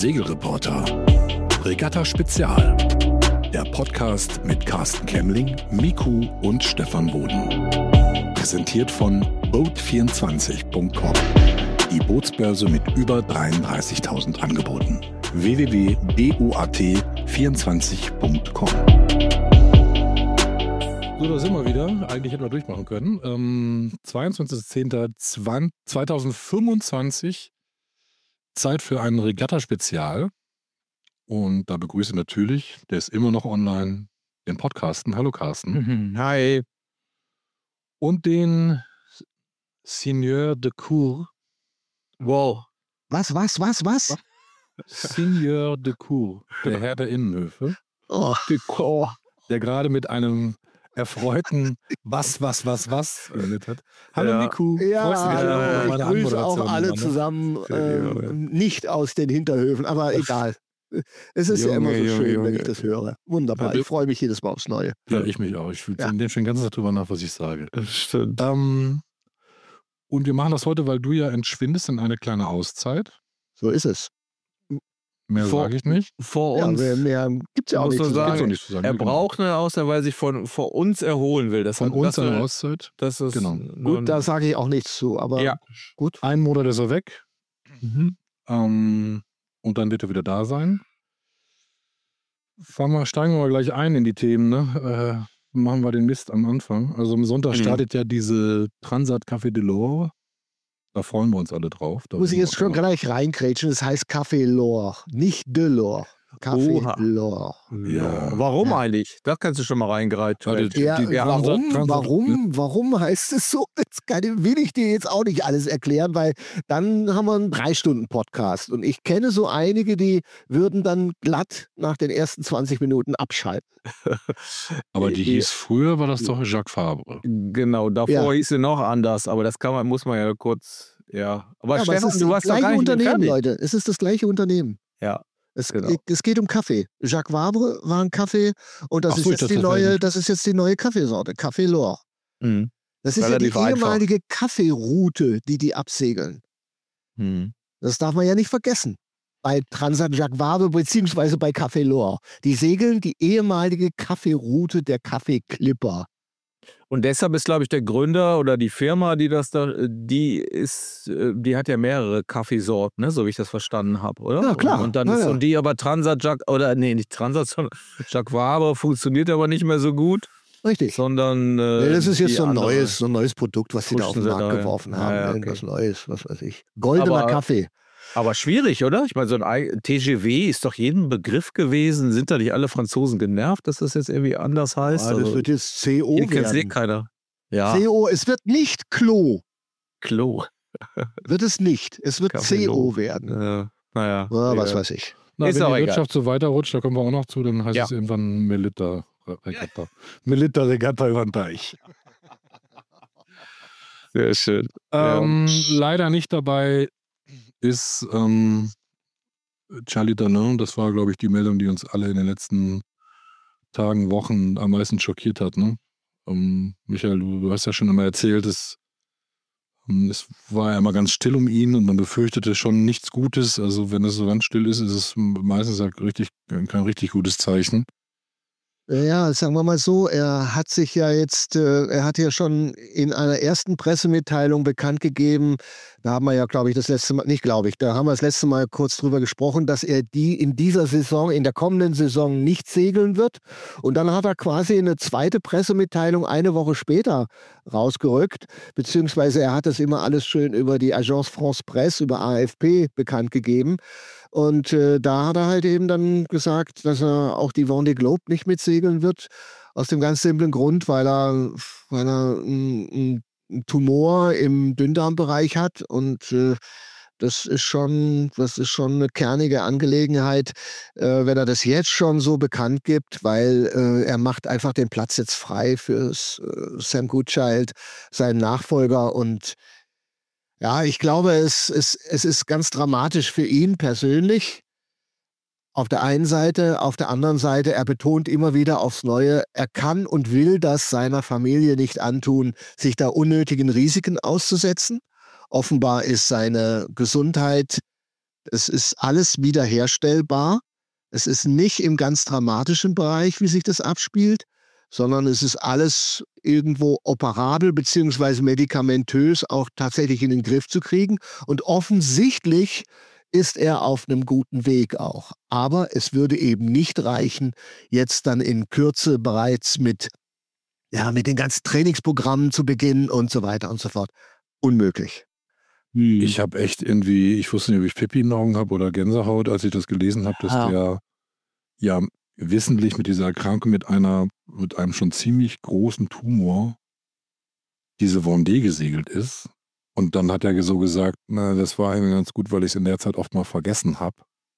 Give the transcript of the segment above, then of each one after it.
Segelreporter. Regatta Spezial. Der Podcast mit Carsten Kemmling, Miku und Stefan Boden. Präsentiert von Boat24.com. Die Bootsbörse mit über 33.000 Angeboten. www.boat24.com. So, da sind wir wieder. Eigentlich hätten wir durchmachen können. 22.10.2025. Zeit für ein Regatta-Spezial. Und da begrüße ich natürlich, der ist immer noch online, den Podcasten. Hallo Carsten. Hi. Und den Seigneur de Cour. Wow. Was? Seigneur de Cour, der Herr der Innenhöfe. Oh. Der gerade mit einem erfreuten Was geendet hat. Hallo Ja. Miku. Ja, Freust du dich hallo, auf ich meine grüße auch Anmoderation alle immer, ne? zusammen, nicht aus den Hinterhöfen, aber egal. Es ist ja immer so schön, wenn ich das höre. Wunderbar, ich freue mich jedes Mal aufs Neue. Ja, ich mich auch. Ich denke schon den ganzen Tag drüber nach, was ich sage. Stimmt. Und wir machen das heute, weil du ja entschwindest in eine kleine Auszeit. So ist es. Mehr sage ich nicht. Vor Ja, uns. mehr gibt es ja auch muss nicht man zu sagen, Gibt's auch nicht zu sagen. Er Genau. braucht eine Auszeit, weil er sich vor uns erholen will. Das Von hat- uns das, eine Auszeit. Das ist Genau. Gut, da sage ich auch nichts zu, aber Ja. gut. Einen Monat ist er weg. Mhm. Und dann wird er wieder da sein. Steigen wir mal gleich ein in die Themen. Ne? Machen wir den Mist am Anfang. Also am Sonntag startet ja diese Transat Café de l'Or. Da freuen wir uns alle drauf. Da Muss ich werden jetzt wir schon gleich reinkrätschen, es heißt Café L'Or, nicht de l'Or. Café Oha. L'Or. Ja. Warum eigentlich? Das kannst du schon mal reingreifen. Ja, Ja, Transat- warum heißt es so? Will ich dir jetzt auch nicht alles erklären, weil dann haben wir einen 3-Stunden-Podcast. Und ich kenne so einige, die würden dann glatt nach den ersten 20 Minuten abschalten. Aber die hieß früher, war das doch Jacques Fabre. Genau, davor Ja. hieß sie noch anders, aber das muss man ja kurz, ja. Aber Ja, aber es Stefan, ist du das warst doch gar gleiche nicht Unternehmen, fertig. Leute. Es ist das gleiche Unternehmen. Ja, Es Genau. geht um Kaffee. Jacques Vabre war ein Kaffee und das Ach ist so, jetzt ich die dachte, das wäre neue, das ist jetzt die neue Kaffeesorte, Café L'Or. Mhm. Das ist ja die Relativ einfach. ehemalige Kaffeeroute, die absegeln. Mhm. Das darf man ja nicht vergessen. Bei Transat Jacques Vabre beziehungsweise bei Café L'Or. Die segeln die ehemalige Kaffeeroute der Kaffeeklipper. Und deshalb ist, glaube ich, der Gründer oder die Firma, die das da, die hat ja mehrere Kaffeesorten, ne? So wie ich das verstanden habe, oder? Ja, klar. Und dann Ja, ist, ja. und die aber Transat Jacques, oder nee, nicht Transat, sondern Jacques Vabre funktioniert aber nicht mehr so gut, Richtig. sondern Nee, das ist jetzt die so ein andere. neues Produkt, was sie da auf Pushen den sie Markt da, geworfen ja. haben. Ja, ja, okay. Irgendwas Neues, was weiß ich. Goldener Aber- Kaffee. Aber schwierig, oder? Ich meine, so ein TGV ist doch jedem Begriff gewesen. Sind da nicht alle Franzosen genervt, dass das jetzt irgendwie anders heißt? Ah, das wird jetzt CO hier kennt eh werden. keiner. Ja, CO, es wird nicht Klo. Klo. Wird es nicht. Es wird Café CO L'Or. werden. Naja. Ja, was weiß ich. Na, Ist wenn auch die egal. Wirtschaft so weiterrutscht, da kommen wir auch noch zu, dann heißt Ja. es irgendwann Melitta Regatta. Melitta Regatta über den Deich. Sehr schön. Ja. Leider nicht dabei ist Charlie Danin. Das war, glaube ich, die Meldung, die uns alle in den letzten Tagen, Wochen am meisten schockiert hat. Ne? Michael, du hast ja schon immer erzählt, es war ja immer ganz still um ihn und man befürchtete schon nichts Gutes. Also wenn es so ganz still ist, ist es meistens halt kein richtig gutes Zeichen. Ja, sagen wir mal so, er hat sich ja jetzt, er hat ja schon in einer ersten Pressemitteilung bekannt gegeben, da haben wir ja, glaube ich, da haben wir das letzte Mal kurz drüber gesprochen, dass er in dieser Saison, in der kommenden Saison nicht segeln wird. Und dann hat er quasi eine zweite Pressemitteilung eine Woche später rausgerückt, beziehungsweise er hat das immer alles schön über die Agence France Presse, über AFP bekannt gegeben. Und da hat er halt eben dann gesagt, dass er auch die Vendée Globe nicht mitsegeln wird. Aus dem ganz simplen Grund, weil er einen Tumor im Dünndarmbereich hat. Und das ist schon eine kernige Angelegenheit, wenn er das jetzt schon so bekannt gibt, weil er macht einfach den Platz jetzt frei für Sam Goodchild, seinen Nachfolger. Und ja, ich glaube, es ist ganz dramatisch für ihn persönlich. Auf der einen Seite, auf der anderen Seite, er betont immer wieder aufs Neue, er kann und will das seiner Familie nicht antun, sich da unnötigen Risiken auszusetzen. Offenbar ist seine Gesundheit Es ist alles wiederherstellbar. Es ist nicht im ganz dramatischen Bereich, wie sich das abspielt, sondern es ist alles irgendwo operabel beziehungsweise medikamentös auch tatsächlich in den Griff zu kriegen. Und offensichtlich ist er auf einem guten Weg auch. Aber es würde eben nicht reichen, jetzt dann in Kürze bereits mit den ganzen Trainingsprogrammen zu beginnen und so weiter und so fort. Unmöglich. Ich habe echt irgendwie, ich wusste nicht, ob ich Pipi in den Augen habe oder Gänsehaut, als ich das gelesen habe, dass der ja wissentlich mit dieser Erkrankung mit einem schon ziemlich großen Tumor diese Vendée gesegelt ist. Und dann hat er so gesagt, na, das war irgendwie ganz gut, weil ich es in der Zeit oft mal vergessen habe.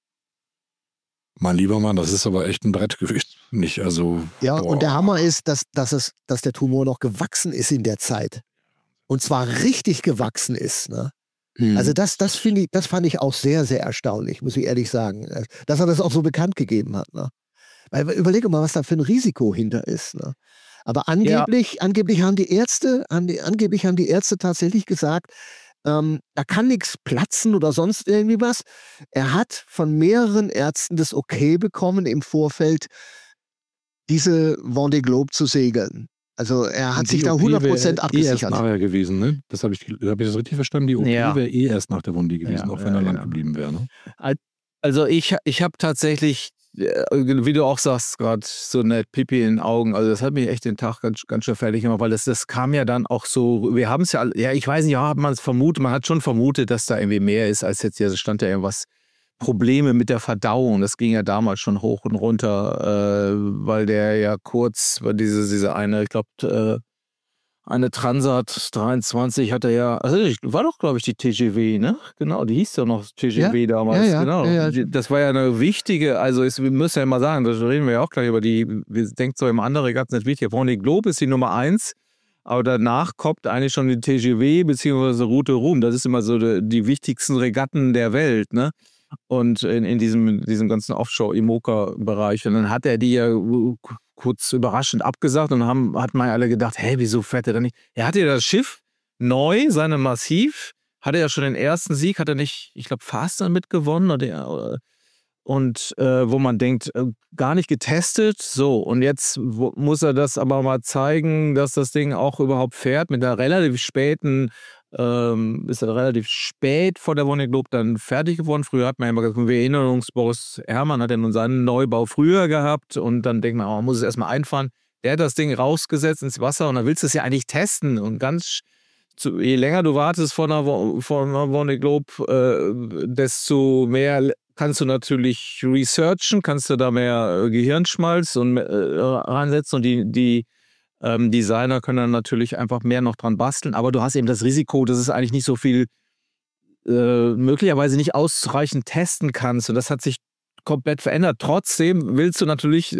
Mein lieber Mann, das ist aber echt ein Brett gewesen. Nicht, also. Ja, und der Hammer ist, dass der Tumor noch gewachsen ist in der Zeit. Und zwar richtig gewachsen ist. Ne? Also das fand ich auch sehr, sehr erstaunlich, muss ich ehrlich sagen. Dass er das auch so bekannt gegeben hat. Ne? Weil überlege mal, was da für ein Risiko hinter ist. Ne? Aber angeblich haben die Ärzte tatsächlich gesagt, da kann nichts platzen oder sonst irgendwie was. Er hat von mehreren Ärzten das Okay bekommen im Vorfeld, diese Vendée Globe zu segeln. Also er hat sich da 100% abgesichert. Erst nachher gewesen, ne? Habe ich das richtig verstanden? Die OP wäre erst nach der Vendée gewesen, auch wenn er lang geblieben wäre. Ne? Also ich habe tatsächlich, wie du auch sagst, gerade so eine Pipi in den Augen. Also das hat mich echt den Tag ganz schön fertig gemacht, weil das kam ja dann auch so, wir haben es ja, ich weiß nicht, hat man es vermutet, man hat schon vermutet, dass da irgendwie mehr ist, als jetzt hier, es stand ja irgendwas, Probleme mit der Verdauung, das ging ja damals schon hoch und runter, weil der ja kurz, diese eine, ich glaube, eine Transat 23 hat er ja, also war doch, glaube ich, die TGW, ne? Genau, die hieß doch noch TGW damals. Ja, genau. Ja. Das war ja eine wichtige, also wir müssen ja mal sagen, da reden wir ja auch gleich über wir denken so im anderen ganz nicht wichtig. Vendée Globe ist die Nummer 1, aber danach kommt eigentlich schon die TGW bzw. Route Ruhm. Das ist immer so die wichtigsten Regatten der Welt, ne? Und in diesem ganzen Offshore-IMOCA-Bereich. Und dann hat er die ja kurz überraschend abgesagt und hatten wir alle gedacht, hey, wieso fährt er da nicht? Er hatte ja das Schiff neu, seine Massiv, hatte ja schon den ersten Sieg, hat er nicht, ich glaube, fast dann mitgewonnen und wo man denkt, gar nicht getestet. So, und jetzt muss er das aber mal zeigen, dass das Ding auch überhaupt fährt mit einer relativ späten ist er relativ spät vor der Vendée Globe dann fertig geworden. Früher hat man ja immer gesagt, wir erinnern uns, Boris Herrmann hat ja nun seinen Neubau früher gehabt und dann denkt man, man muss es erstmal einfahren. Der hat das Ding rausgesetzt ins Wasser und dann willst du es ja eigentlich testen und je länger du wartest vor einer Vendée Globe, desto mehr kannst du natürlich researchen, kannst du da mehr Gehirnschmalz reinsetzen und die Designer können dann natürlich einfach mehr noch dran basteln, aber du hast eben das Risiko, dass es eigentlich nicht so viel möglicherweise nicht ausreichend testen kannst und das hat sich komplett verändert. Trotzdem willst du natürlich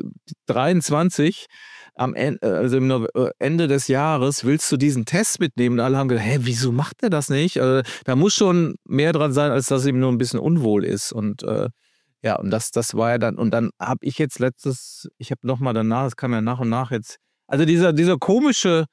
23 am Ende des Jahres willst du diesen Test mitnehmen und alle haben gedacht, wieso macht er das nicht? Da muss schon mehr dran sein, als dass ihm nur ein bisschen unwohl ist und und das war ja dann, und dann habe ich jetzt ich habe nochmal danach, das kam ja nach und nach jetzt. Also dieser komische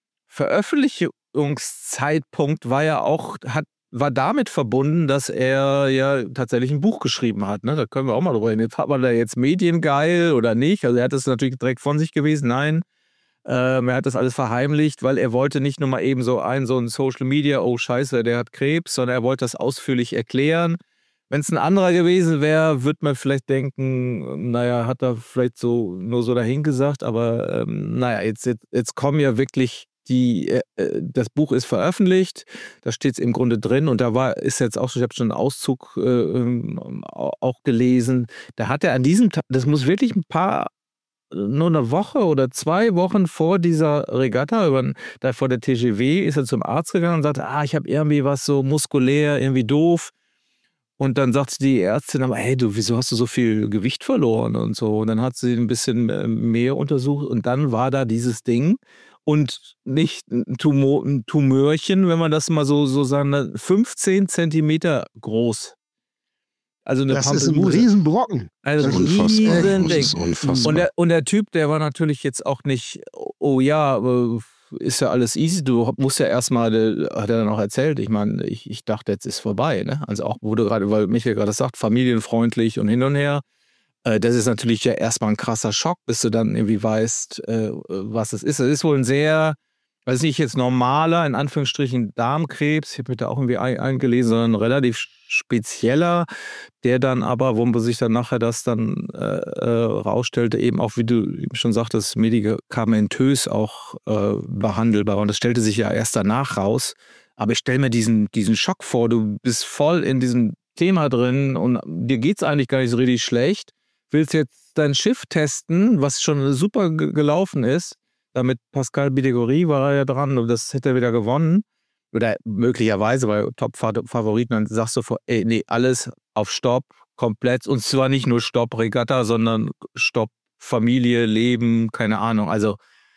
Veröffentlichungszeitpunkt war ja auch, war damit verbunden, dass er ja tatsächlich ein Buch geschrieben hat. Ne? Da können wir auch mal drüber reden. War der jetzt mediengeil oder nicht? Also er hat das natürlich direkt von sich gewesen. Nein, er hat das alles verheimlicht, weil er wollte nicht nur mal eben so ein Social Media, oh scheiße, der hat Krebs, sondern er wollte das ausführlich erklären. Wenn es ein anderer gewesen wäre, würde man vielleicht denken, naja, hat er vielleicht nur so dahingesagt, aber jetzt kommen ja wirklich das Buch ist veröffentlicht, da steht es im Grunde drin und ist jetzt auch so, ich habe schon einen Auszug auch gelesen, da hat er an diesem Tag, das muss wirklich nur eine Woche oder 2 Wochen vor dieser Regatta, vor der TGW, ist er zum Arzt gegangen und sagte, ich habe irgendwie was so muskulär, irgendwie doof. Und dann sagt die Ärztin aber, hey, wieso hast du so viel Gewicht verloren und so. Und dann hat sie ein bisschen mehr untersucht und dann war da dieses Ding und nicht ein Tumörchen, wenn man das mal so sagen, 15 Zentimeter groß. Also eine Das ist ein Riesenbrocken. Also ein Riesending. Und der Typ, der war natürlich jetzt auch nicht, ist ja alles easy, du musst ja erstmal, hat er dann auch erzählt, ich meine, ich dachte, jetzt ist vorbei, ne? Also auch, wo du gerade, weil Michael gerade sagt, familienfreundlich und hin und her, das ist natürlich ja erstmal ein krasser Schock, bis du dann irgendwie weißt, was es ist. Es ist wohl ein sehr, weiß nicht, jetzt normaler, in Anführungsstrichen, Darmkrebs, ich habe mich da auch irgendwie eingelesen, sondern ein relativ spezieller, der dann aber, wo man sich dann nachher das dann rausstellte, eben auch, wie du eben schon sagtest, medikamentös auch behandelbar. Und das stellte sich ja erst danach raus. Aber ich stelle mir diesen Schock vor, du bist voll in diesem Thema drin und dir geht es eigentlich gar nicht so richtig schlecht, willst jetzt dein Schiff testen, was schon super gelaufen ist. Da mit Pascal Bidégory war er ja dran und das hätte er wieder gewonnen. Oder möglicherweise, weil Top-Favoriten, dann sagst du ey, nee, alles auf Stopp, komplett. Und zwar nicht nur Stopp Regatta, sondern Stopp Familie, Leben, keine Ahnung. Also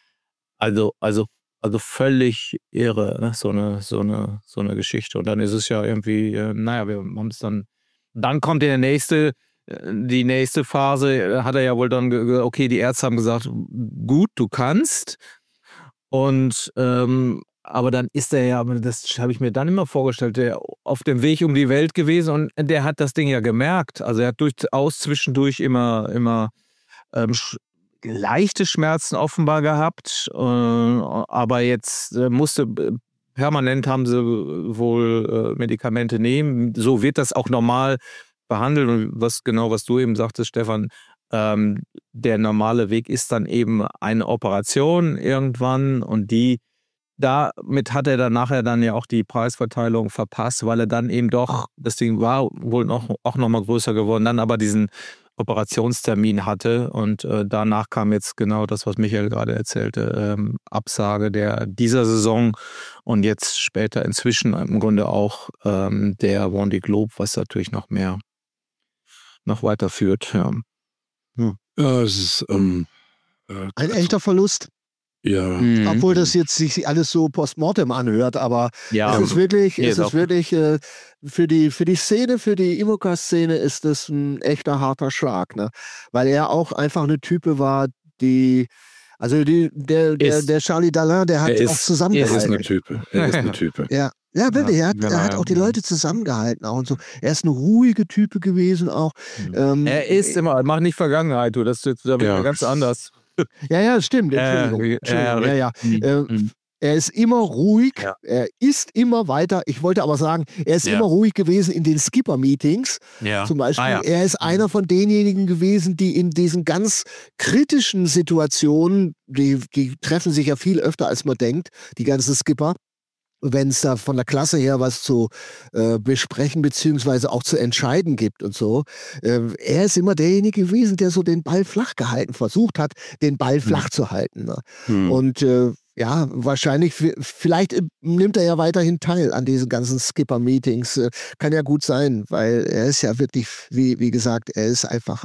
völlig irre, ne? So eine Geschichte. Und dann ist es ja irgendwie, naja, wir haben es dann kommt die nächste Phase, hat er ja wohl dann gesagt, okay, die Ärzte haben gesagt, gut, du kannst. Und aber dann ist er ja, das habe ich mir dann immer vorgestellt, der auf dem Weg um die Welt gewesen und der hat das Ding ja gemerkt. Also er hat durchaus zwischendurch immer leichte Schmerzen offenbar gehabt, aber jetzt permanent haben sie wohl Medikamente nehmen. So wird das auch normal behandelt und was du eben sagtest, Stefan, der normale Weg ist dann eben eine Operation irgendwann und damit hat er dann nachher dann ja auch die Preisverteilung verpasst, weil er dann eben doch, das Ding war wohl auch noch mal größer geworden, dann aber diesen Operationstermin hatte und danach kam jetzt genau das, was Michael gerade erzählte, Absage dieser Saison und jetzt später inzwischen im Grunde auch der Vendée Globe, was natürlich noch weiterführt. Ja. Ja, es ist ein echter Verlust. Ja. Obwohl das jetzt sich alles so postmortem anhört, aber ja, es ist wirklich für die Szene, für die IMOCA-Szene ist das ein echter harter Schlag, ne? Weil er auch einfach eine Type war, der Charlie Dalin, der hat auch zusammengehalten. Er ist eine Type. Ja, wirklich. Er hat auch die Leute zusammengehalten auch und so. Er ist eine ruhige Type gewesen auch. Er ist immer, mach nicht Vergangenheit, du, das ist ganz anders. Ja, stimmt. Entschuldigung. Er ist immer ruhig, er ist immer weiter. Ich wollte aber sagen, er ist immer ruhig gewesen in den Skipper-Meetings. Ja. Zum Beispiel, er ist einer von denjenigen gewesen, die in diesen ganz kritischen Situationen, die treffen sich ja viel öfter, als man denkt, die ganzen Skipper, wenn es da von der Klasse her was zu besprechen beziehungsweise auch zu entscheiden gibt und so. Er ist immer derjenige gewesen, der so den Ball flach gehalten, versucht hat, den Ball flach zu halten. Ne? Und wahrscheinlich, vielleicht nimmt er ja weiterhin teil an diesen ganzen Skipper-Meetings. Kann ja gut sein, weil er ist ja wirklich, wie gesagt, er ist einfach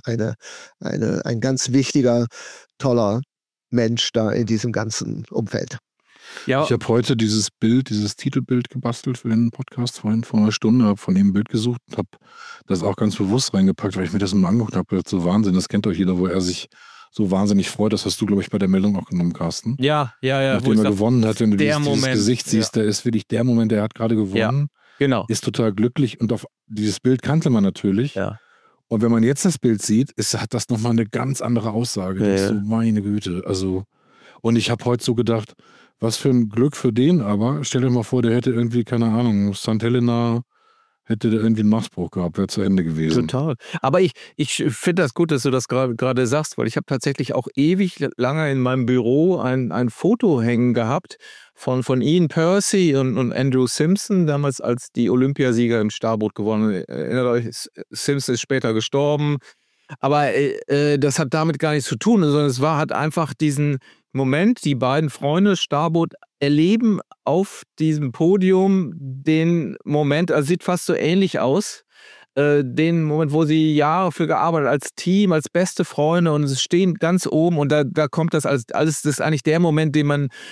ein ganz wichtiger, toller Mensch da in diesem ganzen Umfeld. Ja. Ich habe heute dieses Titelbild gebastelt für den Podcast vorhin vor einer Stunde, habe von ihm ein Bild gesucht und habe das auch ganz bewusst reingepackt, weil ich mir das mal angeguckt habe. So Wahnsinn, das kennt doch jeder, wo er sich so wahnsinnig freut. Das hast du, glaube ich, bei der Meldung auch genommen, Carsten. Ja. Nachdem er gewonnen hat, wenn du dieses Gesicht siehst, der ist wirklich der Moment, der hat gerade gewonnen. Ja, genau. Ist total glücklich und auf dieses Bild kannte man natürlich. Ja. Und wenn man jetzt das Bild sieht, hat das nochmal eine ganz andere Aussage. Das ist so, meine Güte. Also, und ich habe heute so gedacht, was für ein Glück für den aber. Stell dir mal vor, der hätte irgendwie, keine Ahnung, St. Helena hätte der irgendwie einen Maßbruch gehabt, wäre zu Ende gewesen. Total. Aber ich finde das gut, dass du das gerade sagst, weil ich habe tatsächlich auch ewig lange in meinem Büro ein Foto hängen gehabt von Ian Percy und Andrew Simpson, damals als die Olympiasieger im Starboot gewonnen. Erinnert euch, Simpson ist später gestorben. Aber das hat damit gar nichts zu tun, sondern es hat einfach diesen Moment, die beiden Freunde Starboot erleben auf diesem Podium den Moment, also sieht fast so ähnlich aus, den Moment, wo sie Jahre für gearbeitet als Team, als beste Freunde und sie stehen ganz oben und da kommt das alles, das ist eigentlich der Moment, den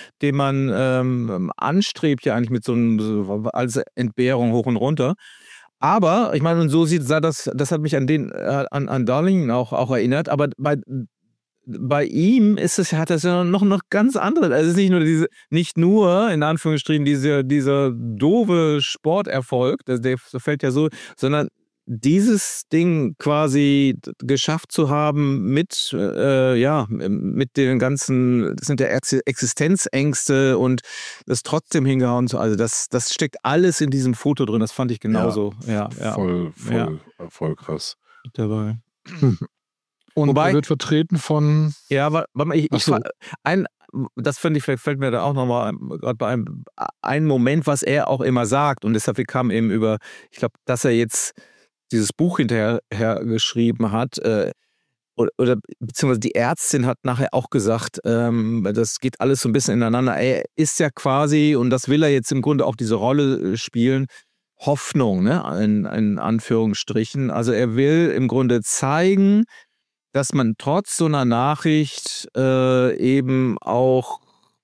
man anstrebt ja eigentlich mit so einem als Entbehrung hoch und runter. Aber, ich meine, und so das hat mich an Darling auch erinnert, aber bei ihm hat das ja noch ganz andere. Also es ist nicht nur in Anführungsstrichen dieser doofe Sporterfolg, der fällt ja so, sondern dieses Ding quasi geschafft zu haben mit den ganzen, das sind ja Existenzängste und das trotzdem hingehauen zu, also das steckt alles in diesem Foto drin, das fand ich genauso. Ja. Voll krass. Dabei. Und Wobei, er wird vertreten von... Ja, warte mal, das finde ich, fällt mir da auch nochmal gerade bei einem Moment, was er auch immer sagt und deshalb kam eben über, ich glaube, dass er jetzt dieses Buch hinterher geschrieben hat, oder beziehungsweise die Ärztin hat nachher auch gesagt, das geht alles so ein bisschen ineinander. Er ist ja quasi, und das will er jetzt im Grunde auch diese Rolle spielen, Hoffnung, ne? In Anführungsstrichen. Also er will im Grunde zeigen, dass man trotz so einer Nachricht eben auch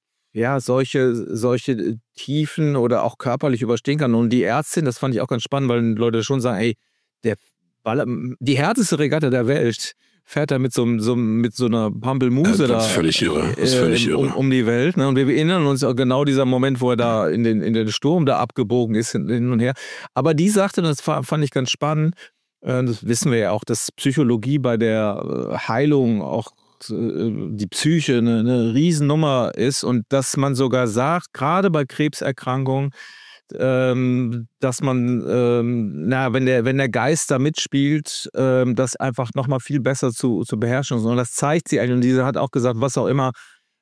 solche Tiefen oder auch körperlich überstehen kann. Und die Ärztin, das fand ich auch ganz spannend, weil Leute schon sagen, ey, die härteste Regatta der Welt fährt er mit so einer Pampelmuse das ist völlig irre. Das ist völlig irre. Um die Welt. Ne? Und wir erinnern uns auch genau dieser Moment, wo er da in den Sturm da abgebogen ist, hin und her. Aber die sagte, und das fand ich ganz spannend, das wissen wir ja auch, dass Psychologie bei der Heilung auch die Psyche eine Riesennummer ist und dass man sogar sagt, gerade bei Krebserkrankungen, dass man, wenn der Geist da mitspielt, das einfach nochmal viel besser zu beherrschen. Und das zeigt sie eigentlich. Und diese hat auch gesagt, was auch immer,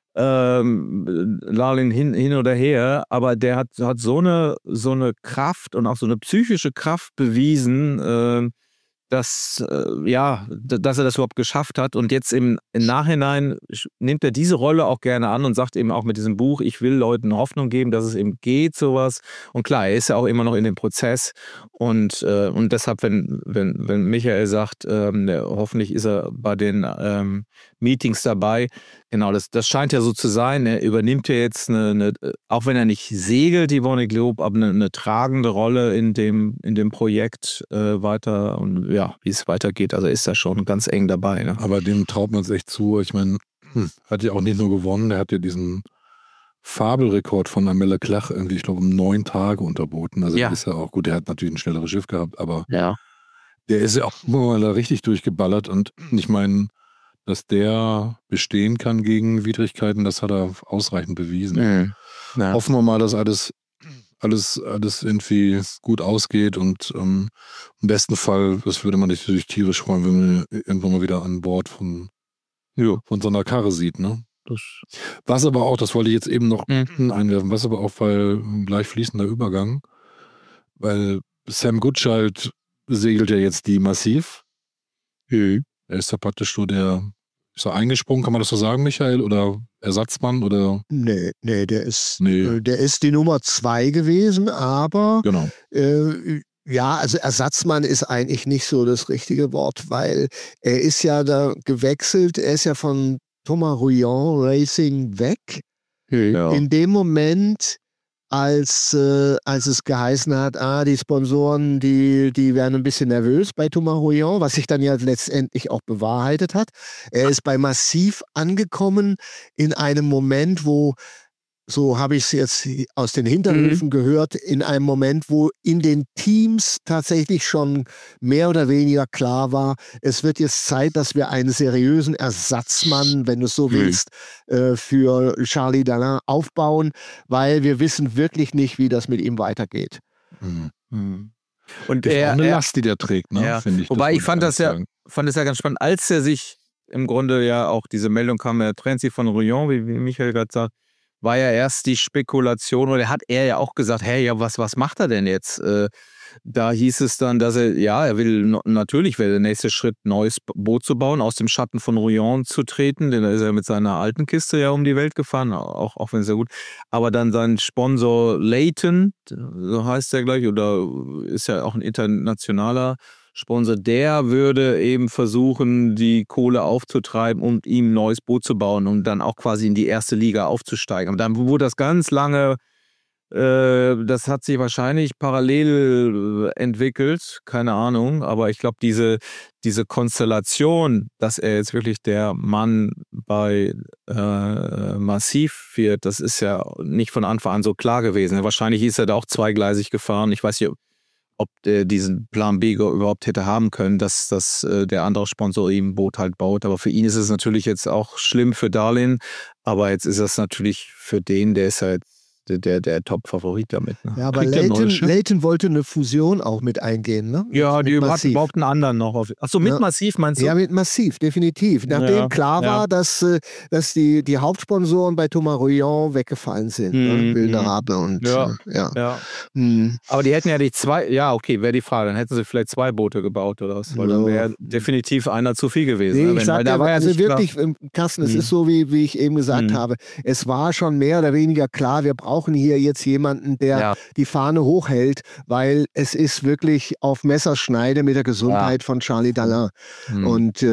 Lalin hin oder her, aber der hat so eine Kraft und auch so eine psychische Kraft bewiesen, dass er das überhaupt geschafft hat. Und jetzt im Nachhinein nimmt er diese Rolle auch gerne an und sagt eben auch mit diesem Buch, ich will Leuten Hoffnung geben, dass es eben geht, sowas. Und klar, er ist ja auch immer noch in dem Prozess. Und deshalb, wenn Michael sagt, hoffentlich ist er bei den Meetings dabei, genau, das scheint ja so zu sein. Er übernimmt ja jetzt auch wenn er nicht segelt, die Yvonne Globe, aber eine tragende Rolle in dem Projekt weiter und ja, wie es weitergeht. Also ist er schon ganz eng dabei. Ne? Aber dem traut man es echt zu. Ich meine, hat ja auch nicht nur gewonnen, er hat ja diesen Fabelrekord von Amelle Klach irgendwie, ich glaube, um 9 Tage unterboten. Also ist ja auch gut, der hat natürlich ein schnelleres Schiff gehabt, aber der ist ja auch mal da richtig durchgeballert und ich meine, dass der bestehen kann gegen Widrigkeiten, das hat er ausreichend bewiesen. Ja. Hoffen wir mal, dass alles irgendwie gut ausgeht und im besten Fall, das würde man natürlich tierisch freuen, wenn man irgendwann mal wieder an Bord von so einer Karre sieht, ne? Was aber auch, das wollte ich jetzt eben noch einwerfen, was aber auch, weil gleich fließender Übergang, weil Sam Goodchild segelt ja jetzt die Massiv. Er ist ja praktisch so ist er eingesprungen, kann man das so sagen, Michael? Oder Ersatzmann? Oder? Nee, der ist die Nummer 2 gewesen, aber genau. Also Ersatzmann ist eigentlich nicht so das richtige Wort, weil er ist ja da gewechselt, er ist ja von Thomas Rouillon Racing weg. Ja. In dem Moment, als es geheißen hat, die Sponsoren, die werden ein bisschen nervös bei Thomas Rouillon, was sich dann ja letztendlich auch bewahrheitet hat. Er ist bei Massiv angekommen in einem Moment, wo, so habe ich es jetzt aus den Hinterhöfen gehört, in einem Moment, wo in den Teams tatsächlich schon mehr oder weniger klar war, es wird jetzt Zeit, dass wir einen seriösen Ersatzmann, wenn du es so willst, für Charlie Dalin aufbauen, weil wir wissen wirklich nicht, wie das mit ihm weitergeht. Und ist auch eine Last, die der trägt, ne? Finde ich. Wobei ich fand es ja ganz spannend, als er sich im Grunde ja auch diese Meldung kam, er trennt sich von Rouillon, wie Michael gerade sagt, war ja erst die Spekulation, oder hat er ja auch gesagt, hey, ja, was macht er denn jetzt? Da hieß es dann, dass er will natürlich wäre der nächste Schritt, ein neues Boot zu bauen, aus dem Schatten von Rouillon zu treten, denn da ist er mit seiner alten Kiste ja um die Welt gefahren, auch wenn es ja gut, aber dann sein Sponsor Leighton, so heißt er gleich, oder ist ja auch ein internationaler Sponsor, der würde eben versuchen, die Kohle aufzutreiben und ihm ein neues Boot zu bauen und dann auch quasi in die erste Liga aufzusteigen. Aber dann wurde das ganz lange, das hat sich wahrscheinlich parallel entwickelt, keine Ahnung, aber ich glaube, diese Konstellation, dass er jetzt wirklich der Mann bei Massiv wird, das ist ja nicht von Anfang an so klar gewesen. Wahrscheinlich ist er da auch zweigleisig gefahren. Ich weiß nicht, ob der diesen Plan B überhaupt hätte haben können, dass der andere Sponsor ihm ein Boot halt baut. Aber für ihn ist es natürlich jetzt auch schlimm für Darlin. Aber jetzt ist das natürlich für den, der ist halt der Top-Favorit damit. Ne? Ja, aber Leighton wollte eine Fusion auch mit eingehen, ne? Ja, die hatten überhaupt einen anderen noch. Achso, mit Massiv meinst du? Ja, mit Massiv, definitiv. Nachdem klar war, dass die Hauptsponsoren bei Thomas Royan weggefallen sind. Ne? Wilnerabe und Aber die hätten ja die zwei, wäre die Frage, dann hätten sie vielleicht 2 Boote gebaut oder was, weil dann wäre definitiv einer zu viel gewesen. Nee, ich sag wirklich, Carsten, es ist so, wie ich eben gesagt habe, es war schon mehr oder weniger klar, wir brauchen hier jetzt jemanden, der die Fahne hochhält, weil es ist wirklich auf Messerschneide mit der Gesundheit von Charlie Dalin. Und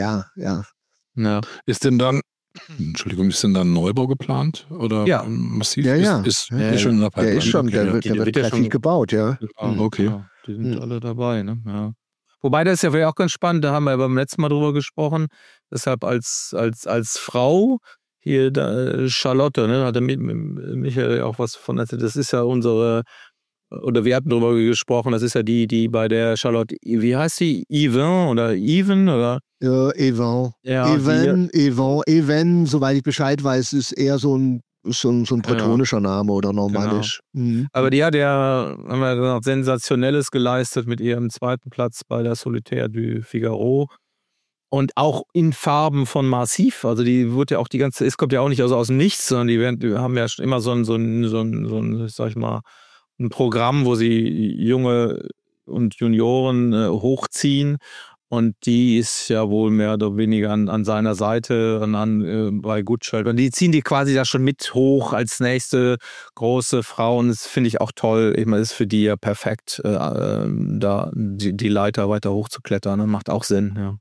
Ist denn dann ein Neubau geplant? Oder Massiv? Ist schon in der Pipeline? Der wird kräftig gebaut, ja. Okay. Ja, die sind alle dabei, ne? Ja. Wobei, das ist ja vielleicht auch ganz spannend, da haben wir beim letzten Mal drüber gesprochen, deshalb als Frau hier Charlotte, ne, hat der Michael auch was von erzählt. Das ist ja wir hatten drüber gesprochen, das ist ja die bei der Charlotte, wie heißt die? Yvonne oder Even? Oder? Ja, Yvonne. Ja, Yvonne, soweit ich Bescheid weiß, ist eher so ein bretonischer Name oder normannisch. Genau. Aber die hat haben wir noch Sensationelles geleistet mit ihrem 2. Platz bei der Solitaire du Figaro. Und auch in Farben von Massiv, also die wird ja auch es kommt ja auch nicht aus dem Nichts, sondern die haben ja immer so ein, sag ich mal, ein Programm, wo sie Junge und Junioren hochziehen. Und die ist ja wohl mehr oder weniger an seiner Seite und bei Goodchild. Und die ziehen die quasi da schon mit hoch als nächste große Frau. Und das finde ich auch toll. Ich meine, das ist für die ja perfekt, da die Leiter weiter hochzuklettern. Das macht auch Sinn, ja.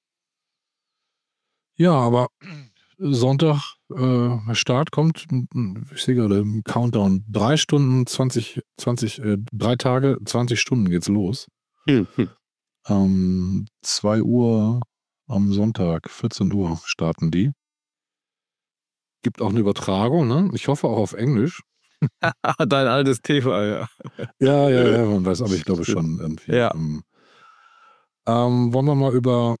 Ja, aber Sonntag, Start kommt, ich sehe gerade im Countdown, 3 Tage, 20 Stunden geht's los. 2 Uhr am Sonntag, 14 Uhr starten die. Gibt auch eine Übertragung, ne? Ich hoffe auch auf Englisch. Dein altes TV, ja. Ja, man weiß, aber ich glaube schon irgendwie. Ja. Wollen wir mal über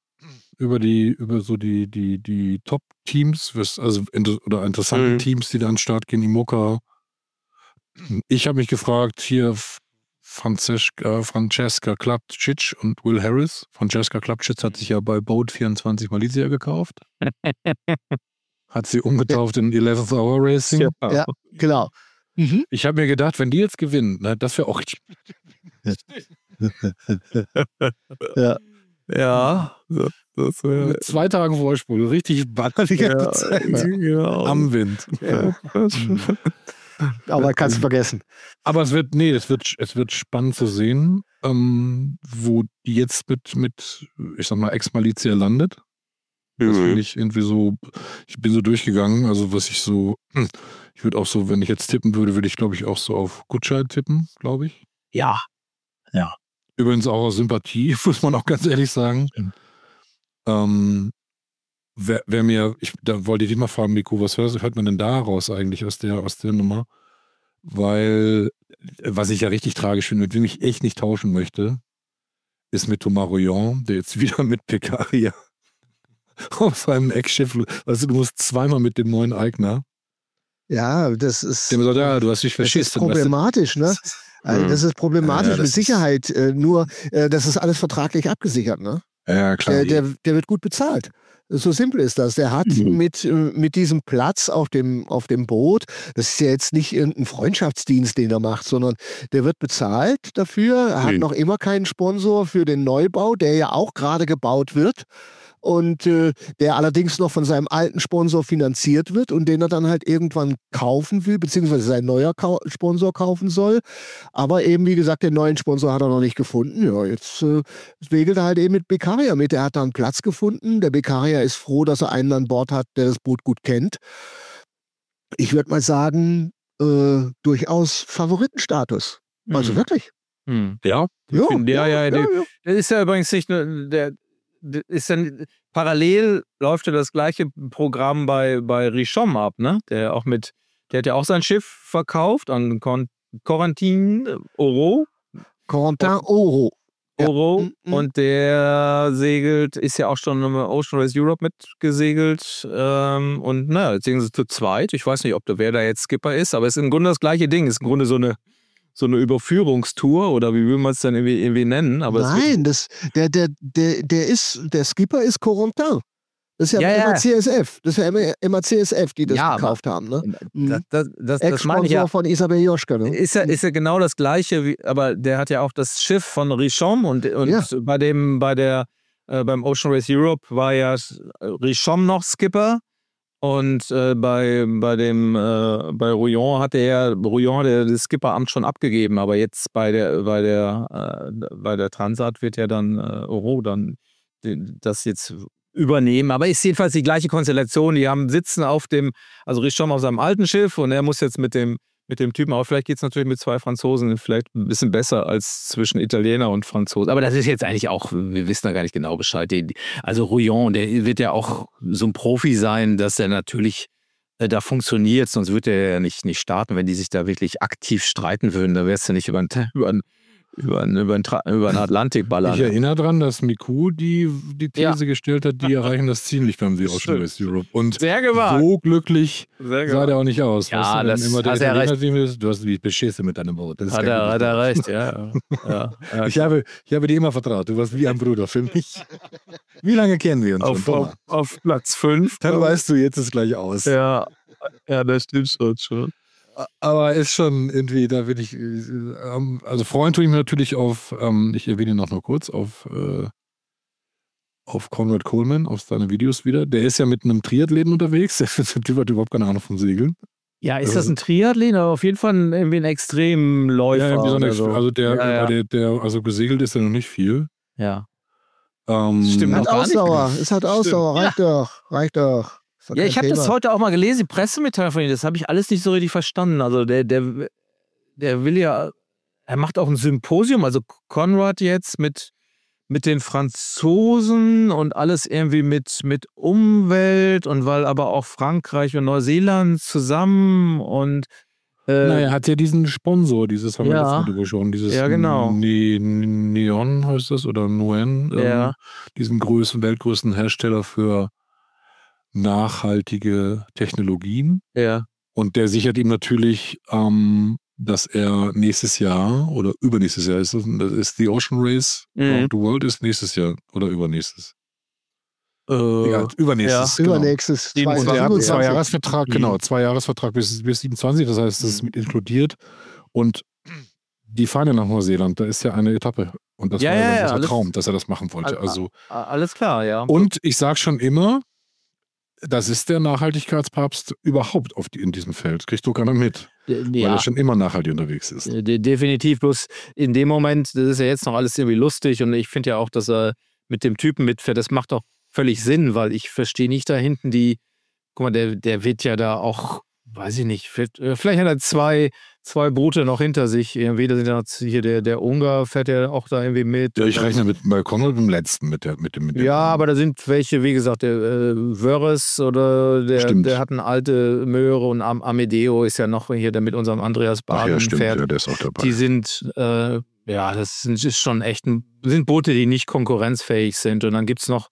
die Top-Teams, oder interessanten Teams, die da an den Start gehen, Imoca. Ich habe mich gefragt, hier Francesca Klapčič und Will Harris. Francesca Klapčič hat sich ja bei Boat 24 Malaysia gekauft. Hat sie umgetauft in 11th Hour Racing. Ja, genau. Ich habe mir gedacht, wenn die jetzt gewinnen, ne, das wäre auch... Ja, das wäre... Mit 2 Tagen Vorsprung, richtig batterige Zeit. Genau. Am Wind. Ja. Aber kannst du vergessen. Aber es wird spannend zu sehen, wo die jetzt mit ich sag mal, Ex-Malizia landet. Das finde ich irgendwie so, ich bin so durchgegangen, also ich würde auch so, wenn ich jetzt tippen würde ich, glaube ich, auch so auf Goodchild tippen, glaube ich. Ja. Übrigens auch aus Sympathie, muss man auch ganz ehrlich sagen. Da wollte ich dich mal fragen, Miku, was hört man denn da raus eigentlich aus der Nummer? Weil, was ich ja richtig tragisch finde, mit wem ich echt nicht tauschen möchte, ist mit Thomas Royan, der jetzt wieder mit Beccaria auf seinem Eckschiff, weißt du musst 2-mal mit dem neuen Eigner. Ja, das ist... Dem sagt, ja, du hast dich verschissen. Das ist problematisch, ne? Also das ist problematisch, mit Sicherheit. Nur, das ist alles vertraglich abgesichert, ne? Ja, klar. Der wird gut bezahlt. So simpel ist das. Der hat mit diesem Platz auf dem Boot, das ist ja jetzt nicht irgendein Freundschaftsdienst, den er macht, sondern der wird bezahlt dafür. Er hat noch immer keinen Sponsor für den Neubau, der ja auch gerade gebaut wird. Und der allerdings noch von seinem alten Sponsor finanziert wird und den er dann halt irgendwann kaufen will, beziehungsweise sein neuer Sponsor kaufen soll. Aber eben, wie gesagt, den neuen Sponsor hat er noch nicht gefunden. Ja, jetzt segelt er halt eben mit Beccaria mit. Er hat da einen Platz gefunden. Der Beccaria ist froh, dass er einen an Bord hat, der das Boot gut kennt. Ich würde mal sagen, durchaus Favoritenstatus. Also wirklich. Ja. Der ist ja übrigens nicht nur parallel läuft ja das gleiche Programm bei Richomme ab, ne? Der hat ja auch sein Schiff verkauft an Corentin Oro. Corentin Oro. Oro. Und der ist ja auch schon im Ocean Race Europe mitgesegelt. Und naja, jetzt sind sie zu zweit. Ich weiß nicht, wer da jetzt Skipper ist, aber es ist im Grunde das gleiche Ding. Es ist im Grunde so eine Überführungstour oder wie will man es dann irgendwie nennen? Aber nein, der Skipper ist Corentin. Das ist ja immer CSF. Das ist ja immer CSF, die das gekauft haben. Ne? Das meine ich ja. von Isabel Joschka. Ne? Ist ja genau das Gleiche, aber der hat ja auch das Schiff von Richomme und beim Ocean Race Europe war ja Richomme noch Skipper und bei Rouillon hat das Skipperamt schon abgegeben, aber jetzt bei der Transat wird ja dann Oro dann das jetzt übernehmen, aber ist jedenfalls die gleiche Konstellation. Die sitzen also Richomme auf seinem alten Schiff und er muss jetzt mit dem Typen, aber vielleicht geht es natürlich mit 2 Franzosen vielleicht ein bisschen besser als zwischen Italiener und Franzosen. Aber das ist jetzt eigentlich auch, wir wissen da gar nicht genau Bescheid. Also Rouillon, der wird ja auch so ein Profi sein, dass er natürlich da funktioniert, sonst würde er ja nicht starten, wenn die sich da wirklich aktiv streiten würden. Da wärst du nicht über den Atlantik ballern. Ich erinnere daran, dass Miku die These gestellt hat, die erreichen das Ziel nicht beim Ocean Race Europe. Und so glücklich sah der auch nicht aus. Ja, weißt du, das hat er recht. Du hast wie Beschissen mit deinem Boot. Hat er recht, ja. Ich habe dir immer vertraut. Du warst wie ein Bruder für mich. Wie lange kennen wir uns schon? Auf Platz 5. Dann weißt du, jetzt ist gleich aus. Ja, das stimmt schon. Aber ist schon irgendwie, da will ich, also freuen tue ich mich natürlich auf, ich erwähne ihn noch nur kurz, auf Conrad Coleman, auf seine Videos wieder. Der ist ja mit einem Triathleten unterwegs, der Typ hat überhaupt keine Ahnung von Segeln. Ja, ist das ein Triathlet, aber auf jeden Fall irgendwie ein Extremläufer? Ja, also der gesegelt ist ja noch nicht viel. Ja. Stimmt, hat Ausdauer, es hat Ausdauer, reicht doch. Ja, ich habe das heute auch mal gelesen, die Pressemitteilung von ihm, das habe ich alles nicht so richtig verstanden. Also der will ja, er macht auch ein Symposium, also Conrad jetzt mit den Franzosen und alles irgendwie mit Umwelt und weil aber auch Frankreich und Neuseeland zusammen und er hat ja diesen Sponsor, dieses haben wir letztes Mal schon, dieses genau. Neon heißt das oder Neuen, diesen weltgrößten Hersteller für nachhaltige Technologien. Ja. Und der sichert ihm natürlich, dass er nächstes Jahr oder übernächstes Jahr das ist die Ocean Race Around the World ist nächstes Jahr oder übernächstes. Egal, übernächstes. Ja. Genau. Übernächstes. Der hat einen 2-Jahresvertrag, genau, 2-Jahresvertrag bis 27, das heißt, das ist mit inkludiert. Und die fahren ja nach Neuseeland, da ist ja eine Etappe. Und das war ja ein Traum, dass er das machen wollte. Also, alles klar, ja. Und ich sage schon immer, das ist der Nachhaltigkeitspapst überhaupt in diesem Feld. Kriegt doch keiner mit. Weil er schon immer nachhaltig unterwegs ist. Definitiv. Bloß in dem Moment, das ist ja jetzt noch alles irgendwie lustig und ich finde ja auch, dass er mit dem Typen mitfährt, das macht doch völlig Sinn, weil ich verstehe nicht da hinten guck mal, der wird ja da auch, weiß ich nicht, vielleicht hat er zwei Boote noch hinter sich. Irgendwie, da sind hier der Ungar fährt ja auch da irgendwie mit. Ja, ich rechne bei Conrad mit dem letzten, mit dem. Ja, aber da sind welche, wie gesagt, der Wörres oder der hat eine alte Möhre und Amedeo ist ja noch hier, der mit unserem Andreas Baden fährt. Ja, der ist auch dabei. Die sind, ist schon echt, sind Boote, die nicht konkurrenzfähig sind. Und dann gibt es noch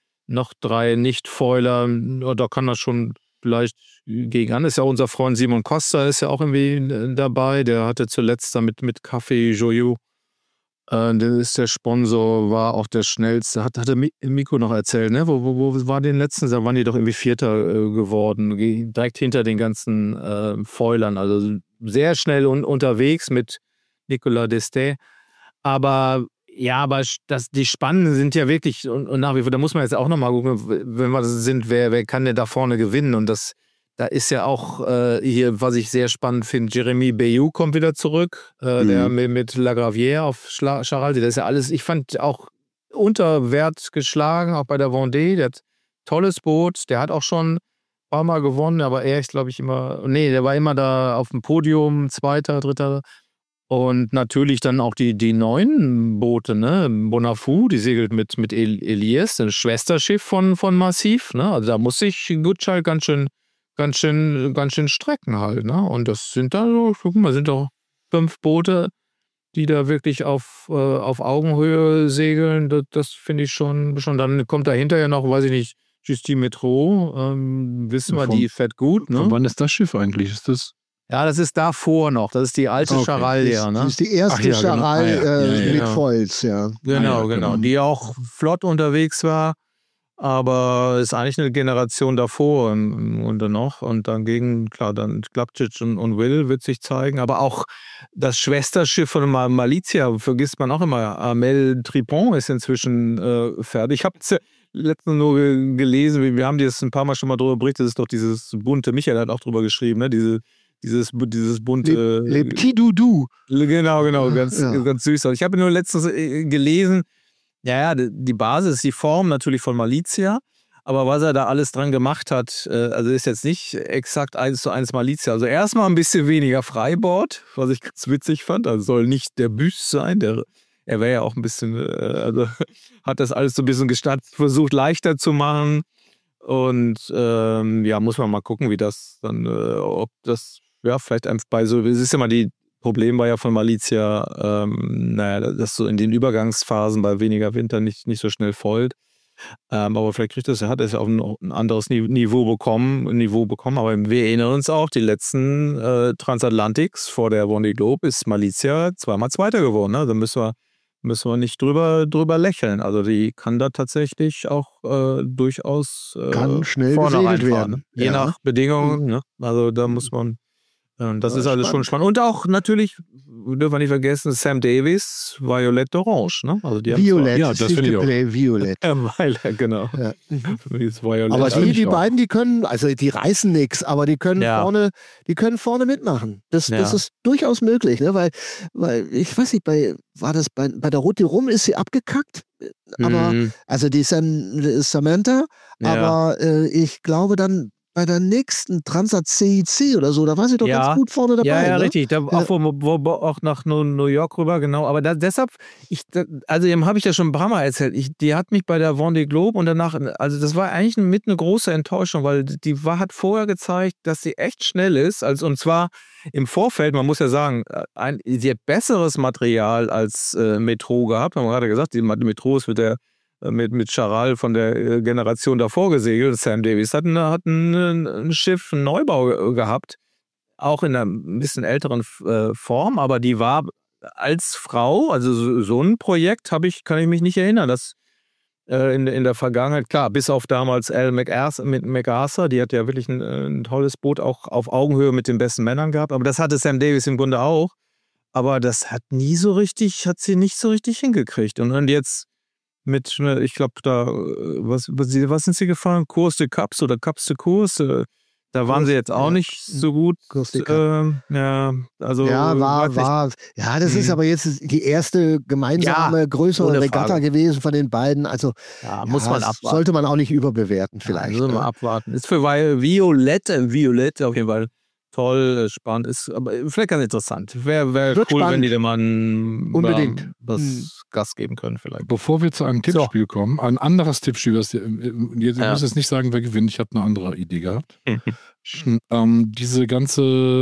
3 Nicht-Foiler, da kann das schon vielleicht gegen an. Ist ja unser Freund Simon Costa ist ja auch irgendwie dabei. Der hatte zuletzt damit mit Café Joyeux, der ist der Sponsor, war auch der schnellste. Hatte Miko noch erzählt, ne? Wo war den letzten? Da waren die doch irgendwie Vierter geworden, direkt hinter den ganzen Foilern. Also sehr schnell unterwegs mit Nicolas Destet. Aber die Spannenden sind ja wirklich, und nach wie vor, da muss man jetzt auch nochmal gucken, wenn wir das sind, wer kann denn da vorne gewinnen? Und da ist ja auch hier, was ich sehr spannend finde, Jeremy Bayou kommt wieder zurück, der mit Lagravière auf Charaldi, das ist ja alles, ich fand auch unter Wert geschlagen, auch bei der Vendée, der hat tolles Boot, der hat auch schon ein paar Mal gewonnen, aber er ist, glaube ich, der war immer da auf dem Podium, Zweiter, Dritter. Und natürlich dann auch die neuen Boote, ne? Bonafou, die segelt mit Elias, ein Schwesterschiff von Massiv, ne? Also da muss sich Goodchild ganz schön strecken halt, ne? Und das sind da so, guck mal, sind doch 5 Boote, die da wirklich auf Augenhöhe segeln. Das finde ich schon. Dann kommt dahinter ja noch, weiß ich nicht, Justine Metro, wissen wir, die fährt gut, ne? Von wann ist das Schiff eigentlich? Ist das? Ja, das ist davor noch. Das ist die alte Charalia, ne? Das ist die erste Charaille mit Foils, ja. Genau. Die auch flott unterwegs war, aber ist eigentlich eine Generation davor und dann noch. Und dann dann Klapčič und Will wird sich zeigen. Aber auch das Schwesterschiff von Malizia vergisst man auch immer. Amel Tripon ist inzwischen fertig. Ich habe letztens nur gelesen, wir haben das ein paar Mal schon mal drüber berichtet, das ist doch dieses bunte, Michael hat auch drüber geschrieben, ne? Dieses bunte. Le Petit Doudou. Genau, ganz süß. Ich habe nur letztens gelesen, die Basis, die Form natürlich von Malizia, aber was er da alles dran gemacht hat, also ist jetzt nicht exakt 1:1 Malizia. Also erstmal ein bisschen weniger Freibord, was ich ganz witzig fand. Also soll nicht der Büst sein, er wäre ja auch ein bisschen, also hat das alles so ein bisschen versucht leichter zu machen. Und muss man mal gucken, wie das dann, ob das, vielleicht bei so, es ist immer die Problem war ja von Malizia, dass so in den Übergangsphasen bei weniger Winter nicht so schnell folgt. Aber vielleicht hat es ja auf ein anderes Niveau bekommen. Aber wir erinnern uns auch, die letzten Transatlantics vor der Vendée Globe ist Malizia 2-mal Zweiter geworden. Ne? Da müssen wir nicht drüber lächeln. Also die kann da tatsächlich auch durchaus kann schnell vorne gesegelt reinfahren. werden. Je nach Bedingungen. Ne? Also da muss man. Das ist alles schon spannend. Und auch natürlich, dürfen wir nicht vergessen, Sam Davies, Violette d'Orange. Ne? Also die Violette, das finde ich auch. Violette. Genau. Ja. Aber die beiden, die können, also die reißen nichts, aber die können vorne mitmachen. Das ist durchaus möglich, ne? Weil ich weiß nicht, bei der Route rum ist sie abgekackt, aber also die Samantha, aber ich glaube dann bei der nächsten Transat CIC oder so, da war sie doch ganz gut vorne dabei. Ja, ne? richtig. Da auch nach New York rüber, genau. Aber deshalb, dem habe ich ja schon ein paar Mal erzählt, die hat mich bei der Vendée Globe und danach, also das war eigentlich mit eine große Enttäuschung, weil hat vorher gezeigt, dass sie echt schnell ist. Und zwar im Vorfeld, man muss ja sagen, sie hat besseres Material als Metro gehabt. Haben wir gerade gesagt, die Metro ist mit Charal von der Generation davor gesegelt. Sam Davies hat ein Schiff, einen Neubau gehabt, auch in einer ein bisschen älteren Form, aber die war als Frau, also so ein Projekt kann ich mich nicht erinnern, dass in der Vergangenheit, klar, bis auf damals Elle MacArthur, die hat ja wirklich ein tolles Boot auch auf Augenhöhe mit den besten Männern gehabt, aber das hatte Sam Davies im Grunde auch, aber das hat sie nicht so richtig hingekriegt. Und dann jetzt ich glaube, da, was sind sie gefahren? Course de Caps oder Caps de Course? Da waren sie jetzt auch nicht so gut. Das ist aber jetzt die erste gemeinsame, größere Regatta gewesen von den beiden. Also muss man abwarten. Sollte man auch nicht überbewerten vielleicht. Müssen wir abwarten. Ist für Violett auf jeden Fall toll, spannend, ist aber vielleicht ganz interessant. Wäre cool, spannend. wenn die dem Mann unbedingt Gas geben können vielleicht. Bevor wir zu einem Tippspiel kommen, ein anderes Tippspiel, ich muss jetzt nicht sagen, wer gewinnt, ich habe eine andere Idee gehabt. Innerhalb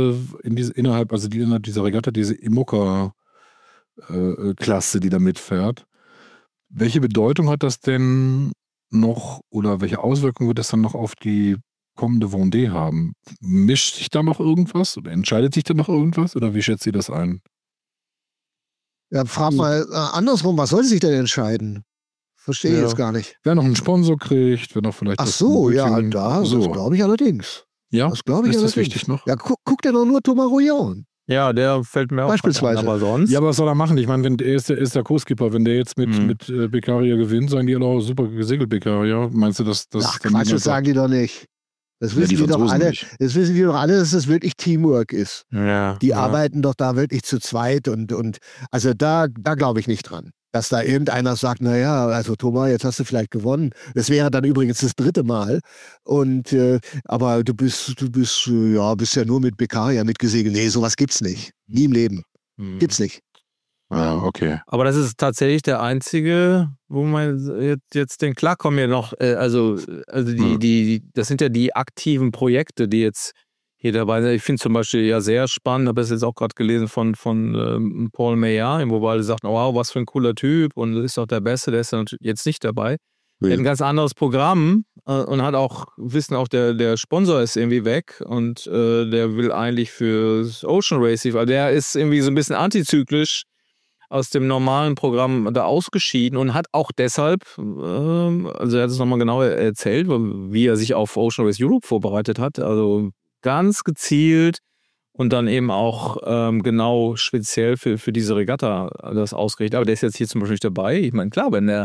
dieser Regatta, diese Imoca-Klasse, die da mitfährt, welche Bedeutung hat das denn noch oder welche Auswirkungen wird das dann noch auf die kommende Vendée haben? Mischt sich da noch irgendwas oder entscheidet sich da noch irgendwas oder wie schätzt ihr das ein? Ja, frag mal andersrum, was soll sich denn entscheiden? Verstehe ich jetzt gar nicht. Wer noch einen Sponsor kriegt, wer noch vielleicht... Ach so, das glaube ich allerdings. Ja, das glaube ich ist das wichtig noch? Ja, guck dir doch nur Thomas Rouillon. Ja, der fällt mir auch beispielsweise an, aber sonst... Ja, aber was soll er machen? Ich meine, er ist der Co-Skipper, wenn der jetzt mit Beccaria gewinnt, sagen die alle auch super gesegelt Beccaria. Meinst du, dass das... Ach Quatsch, das sagen die doch nicht. Das wissen wir doch alle. Das wissen wir doch alle, dass das wirklich Teamwork ist. Ja, die arbeiten doch da wirklich zu zweit und also da glaube ich nicht dran. Dass da irgendeiner sagt, naja, also Thomas, jetzt hast du vielleicht gewonnen. Das wäre dann übrigens das 3. Mal. Und aber du bist ja nur mit Beccaria mitgesegelt. Nee, sowas gibt's nicht. Nie im Leben. Gibt's nicht. Ja, okay. Aber das ist tatsächlich der einzige, wo man jetzt denkt, klar kommen ja noch, das sind ja die aktiven Projekte, die jetzt hier dabei sind. Ich finde zum Beispiel ja sehr spannend, habe es jetzt auch gerade gelesen von Paul Meyer, wo alle sagten, oh, wow, was für ein cooler Typ und ist doch der Beste, der ist ja jetzt nicht dabei. Er hat ein ganz anderes Programm und wissen auch, der Sponsor ist irgendwie weg und der will eigentlich fürs Ocean Racing, weil der ist irgendwie so ein bisschen antizyklisch aus dem normalen Programm da ausgeschieden und hat auch deshalb, also er hat es nochmal genau erzählt, wie er sich auf Ocean Race Europe vorbereitet hat, also ganz gezielt und dann eben auch genau speziell für diese Regatta das ausgerichtet. Aber der ist jetzt hier zum Beispiel nicht dabei. Ich meine, klar, wenn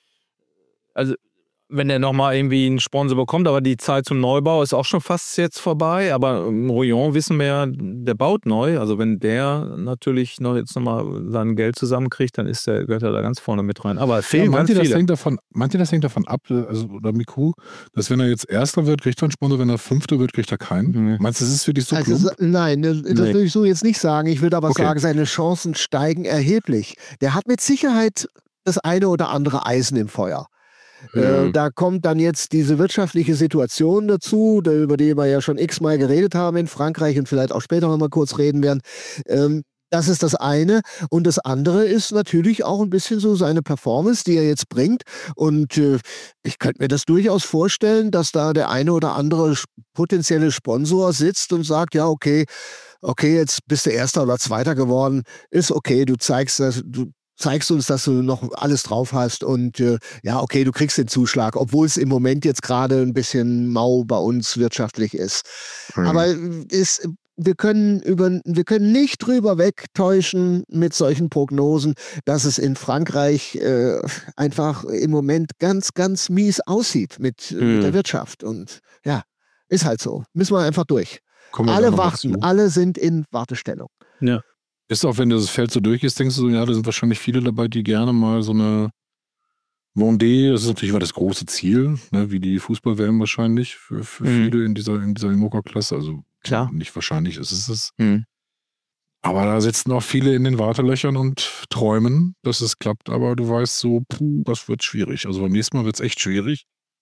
der nochmal irgendwie einen Sponsor bekommt, aber die Zeit zum Neubau ist auch schon fast jetzt vorbei. Aber Roillon wissen wir ja, der baut neu. Also wenn der natürlich jetzt nochmal sein Geld zusammenkriegt, dann gehört er da ganz vorne mit rein. Aber fehlen ganz viele. Manche, das hängt davon ab, also, oder Miku, dass wenn er jetzt Erster wird, kriegt er einen Sponsor, wenn er Fünfter wird, kriegt er keinen. Meinst du, das ist für dich so plump? Nein, das würde ich so jetzt nicht sagen. Ich würde aber sagen, seine Chancen steigen erheblich. Der hat mit Sicherheit das eine oder andere Eisen im Feuer. Da kommt dann jetzt diese wirtschaftliche Situation dazu, über die wir ja schon x-mal geredet haben in Frankreich und vielleicht auch später noch mal kurz reden werden. Das ist das eine. Und das andere ist natürlich auch ein bisschen so seine Performance, die er jetzt bringt. Und ich könnte mir das durchaus vorstellen, dass da der eine oder andere potenzielle Sponsor sitzt und sagt, ja, okay, jetzt bist du Erster oder Zweiter geworden. Ist okay, du zeigst uns, dass du noch alles drauf hast und du kriegst den Zuschlag, obwohl es im Moment jetzt gerade ein bisschen mau bei uns wirtschaftlich ist. Aber wir können nicht drüber wegtäuschen mit solchen Prognosen, dass es in Frankreich einfach im Moment ganz, ganz mies aussieht mit der Wirtschaft. Und ja, ist halt so. Müssen wir einfach durch. Alle warten, alle sind in Wartestellung. Ja. Ist auch, wenn das Feld so durch ist, denkst du so, ja, da sind wahrscheinlich viele dabei, die gerne mal so eine Vendée, das ist natürlich immer das große Ziel, ne, wie die Fußball-WM wahrscheinlich für viele in dieser IMOCA-Klasse. Also klar, nicht wahrscheinlich ist es. Aber da sitzen auch viele in den Wartelöchern und träumen, dass es klappt. Aber du weißt so, das wird schwierig. Also beim nächsten Mal wird es echt schwierig.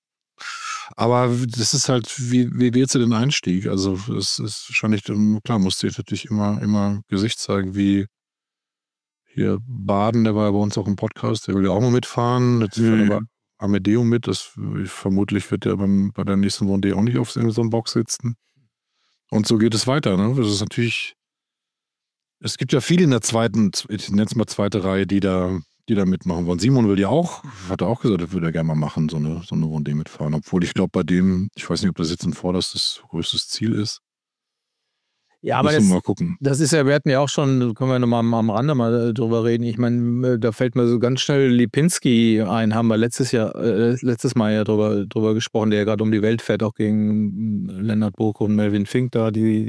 Aber das ist halt, wie wählst du den Einstieg? Also es ist wahrscheinlich, klar, musst du jetzt natürlich immer Gesicht zeigen, wie hier Baden, der war ja bei uns auch im Podcast, der will ja auch mal mitfahren. Jetzt fährt aber Amedeo mit, vermutlich wird der bei der nächsten Vendée auch nicht auf so einem Box sitzen. Und so geht es weiter, ne? Das ist natürlich, es gibt ja viele in der zweiten, ich nenne es mal zweite Reihe, die da mitmachen wollen. Simon will ja auch, hat er auch gesagt, er würde ja gerne mal machen, so eine Vendée mitfahren. Obwohl ich glaube, bei dem, ich weiß nicht, ob das jetzt ein vorderstes, größtes Ziel ist. Ja, aber mal gucken. Das ist ja, wir hatten ja auch schon, können wir nochmal am Rande mal drüber reden. Ich meine, da fällt mir so ganz schnell Lipinski ein, haben wir letztes Mal ja drüber gesprochen, der ja gerade um die Welt fährt, auch gegen Lennart Burko und Melvin Fink da,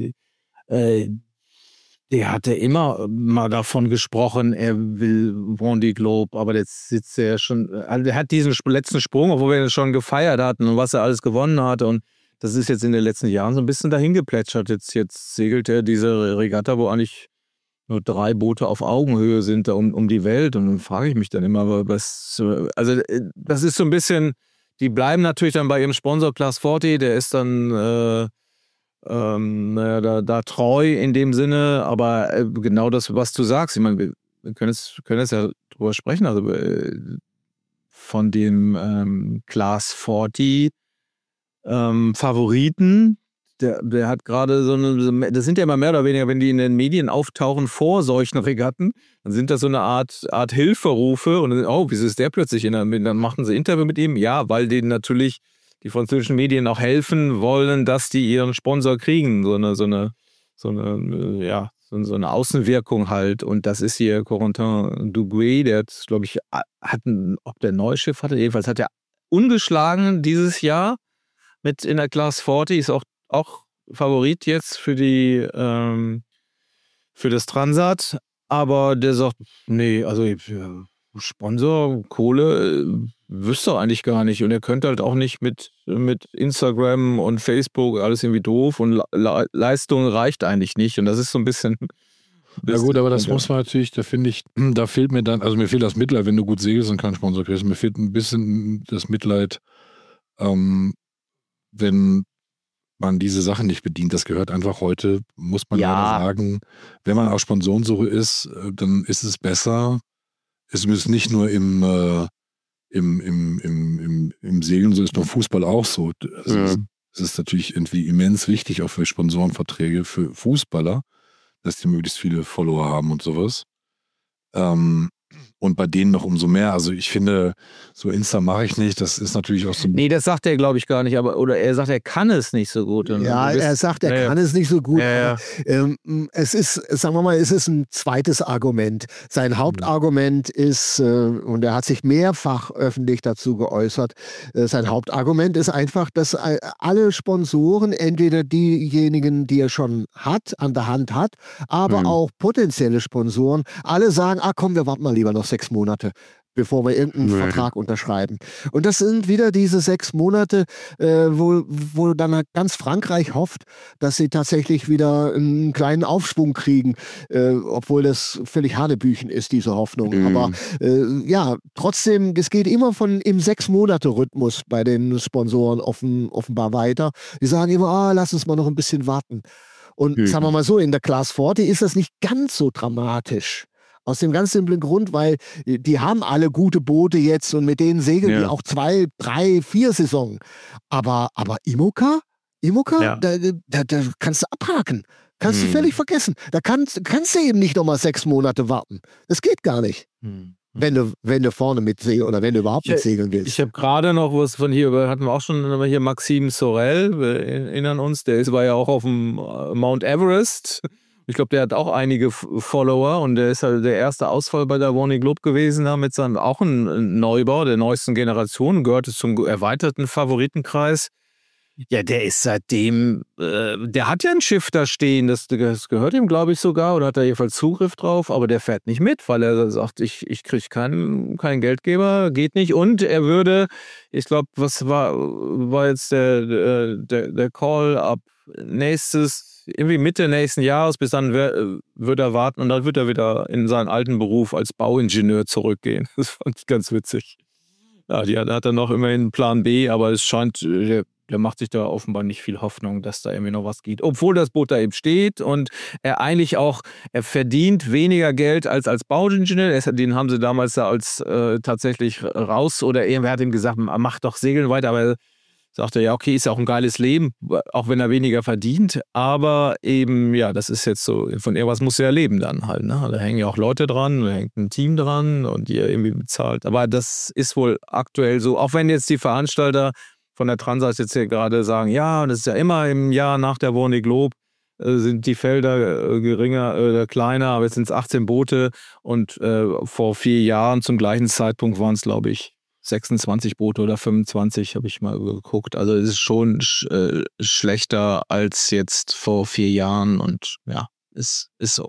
der hatte immer mal davon gesprochen, er will Vendée Globe, aber jetzt sitzt er ja schon, also er hat diesen letzten Sprung, obwohl wir ihn schon gefeiert hatten und was er alles gewonnen hatte, und das ist jetzt in den letzten Jahren so ein bisschen dahin geplätschert. Jetzt segelt er diese Regatta, wo eigentlich nur 3 Boote auf Augenhöhe sind, da um die Welt, und dann frage ich mich dann immer, das ist so ein bisschen, die bleiben natürlich dann bei ihrem Sponsor Class 40, der ist dann da treu in dem Sinne, aber genau das, was du sagst, ich meine, wir können jetzt ja drüber sprechen, also von dem Class 40 Favoriten, der hat gerade das sind ja immer mehr oder weniger, wenn die in den Medien auftauchen vor solchen Regatten, dann sind das so eine Art Hilferufe und dann, wieso ist der plötzlich dann machen sie Interview mit ihm, ja, weil denen natürlich die französischen Medien auch helfen wollen, dass die ihren Sponsor kriegen, so eine Außenwirkung halt. Und das ist hier Corentin Duguay, der hat, glaube ich, ob der ein neues Schiff hatte, jedenfalls hat er ungeschlagen dieses Jahr mit in der Class 40, ist auch Favorit jetzt für das Transat, aber der sagt, nee, also Sponsor, Kohle, wüsste er eigentlich gar nicht, und er könnte halt auch nicht mit Instagram und Facebook, alles irgendwie doof, und Leistung reicht eigentlich nicht, und das ist so ein bisschen Ja gut, aber das muss man natürlich, da finde ich, da fehlt mir dann, also mir fehlt das Mitleid, wenn du gut segelst und keinen Sponsor kriegst. Mir fehlt ein bisschen das Mitleid, wenn man diese Sachen nicht bedient. Das gehört einfach heute, muss man leider sagen, wenn man auf Sponsorensuche ist, dann ist es besser. Es ist nicht nur im Segeln so, ist beim Fußball auch so. Also es ist natürlich irgendwie immens wichtig, auch für Sponsorenverträge für Fußballer, dass die möglichst viele Follower haben und sowas. Und bei denen noch umso mehr. Also ich finde, so Insta mache ich nicht. Das ist natürlich auch so. Nee, das sagt er, glaube ich, gar nicht. Oder er sagt, er kann es nicht so gut. Ja, er sagt, er kann es nicht so gut. Ja. Es ist, sagen wir mal, es ist ein zweites Argument. Sein Hauptargument ist, und er hat sich mehrfach öffentlich dazu geäußert, sein Hauptargument ist einfach, dass alle Sponsoren, entweder diejenigen, die er schon an der Hand hat, aber auch potenzielle Sponsoren, alle sagen, komm, wir warten mal lieber noch 6 Monate, bevor wir irgendeinen Vertrag unterschreiben. Und das sind wieder diese 6 Monate, wo dann ganz Frankreich hofft, dass sie tatsächlich wieder einen kleinen Aufschwung kriegen, obwohl das völlig Hanebüchen ist, diese Hoffnung. Aber ja, trotzdem, es geht immer im 6-Monate-Rhythmus bei den Sponsoren offenbar weiter. Die sagen immer, lass uns mal noch ein bisschen warten. Und sagen wir mal so, in der Class 40 ist das nicht ganz so dramatisch. Aus dem ganz simplen Grund, weil die haben alle gute Boote jetzt und mit denen segeln die auch 2, 3, 4 Saisonen. Aber IMOCA, da kannst du abhaken. Kannst du völlig vergessen. Da kannst du eben nicht nochmal 6 Monate warten. Das geht gar nicht. Wenn du vorne mitsegeln oder wenn du überhaupt mitsegeln willst. Ich habe gerade noch was von hier, hatten wir auch schon hier Maxime Sorel, wir erinnern uns, war ja auch auf dem Mount Everest. Ich glaube, der hat auch einige Follower und der ist halt der erste Ausfall bei der Vendée Globe gewesen, da mit seinem auch ein Neubau der neuesten Generation, gehörte zum erweiterten Favoritenkreis. Ja, der ist seitdem, der hat ja ein Schiff da stehen, das gehört ihm, glaube ich, sogar, oder hat da jedenfalls Zugriff drauf, aber der fährt nicht mit, weil er sagt, ich kriege keinen Geldgeber, geht nicht. Und er würde, ich glaube, was war jetzt der Call ab irgendwie Mitte nächsten Jahres, bis dann wird er warten und dann wird er wieder in seinen alten Beruf als Bauingenieur zurückgehen. Das fand ich ganz witzig. Ja, da hat er noch immerhin einen Plan B, aber es scheint, der macht sich da offenbar nicht viel Hoffnung, dass da irgendwie noch was geht. Obwohl das Boot da eben steht und er eigentlich auch, er verdient weniger Geld als Bauingenieur. Den haben sie damals da als tatsächlich raus oder irgendwer hat ihm gesagt, mach doch Segeln weiter, aber sagte er, ja, okay, ist ja auch ein geiles Leben, auch wenn er weniger verdient, aber eben, ja, das ist jetzt so, von irgendwas muss er ja leben dann halt, ne? Da hängen ja auch Leute dran, da hängt ein Team dran und die er irgendwie bezahlt, aber das ist wohl aktuell so, auch wenn jetzt die Veranstalter von der Transat jetzt hier gerade sagen, ja, das ist ja immer im Jahr nach der Vendée Globe, sind die Felder geringer, kleiner, aber jetzt sind es 18 Boote und vor 4 Jahren zum gleichen Zeitpunkt waren es, glaube ich, 26 Boote oder 25, habe ich mal geguckt. Also es ist schon schlechter als jetzt vor 4 Jahren und ja, ist so.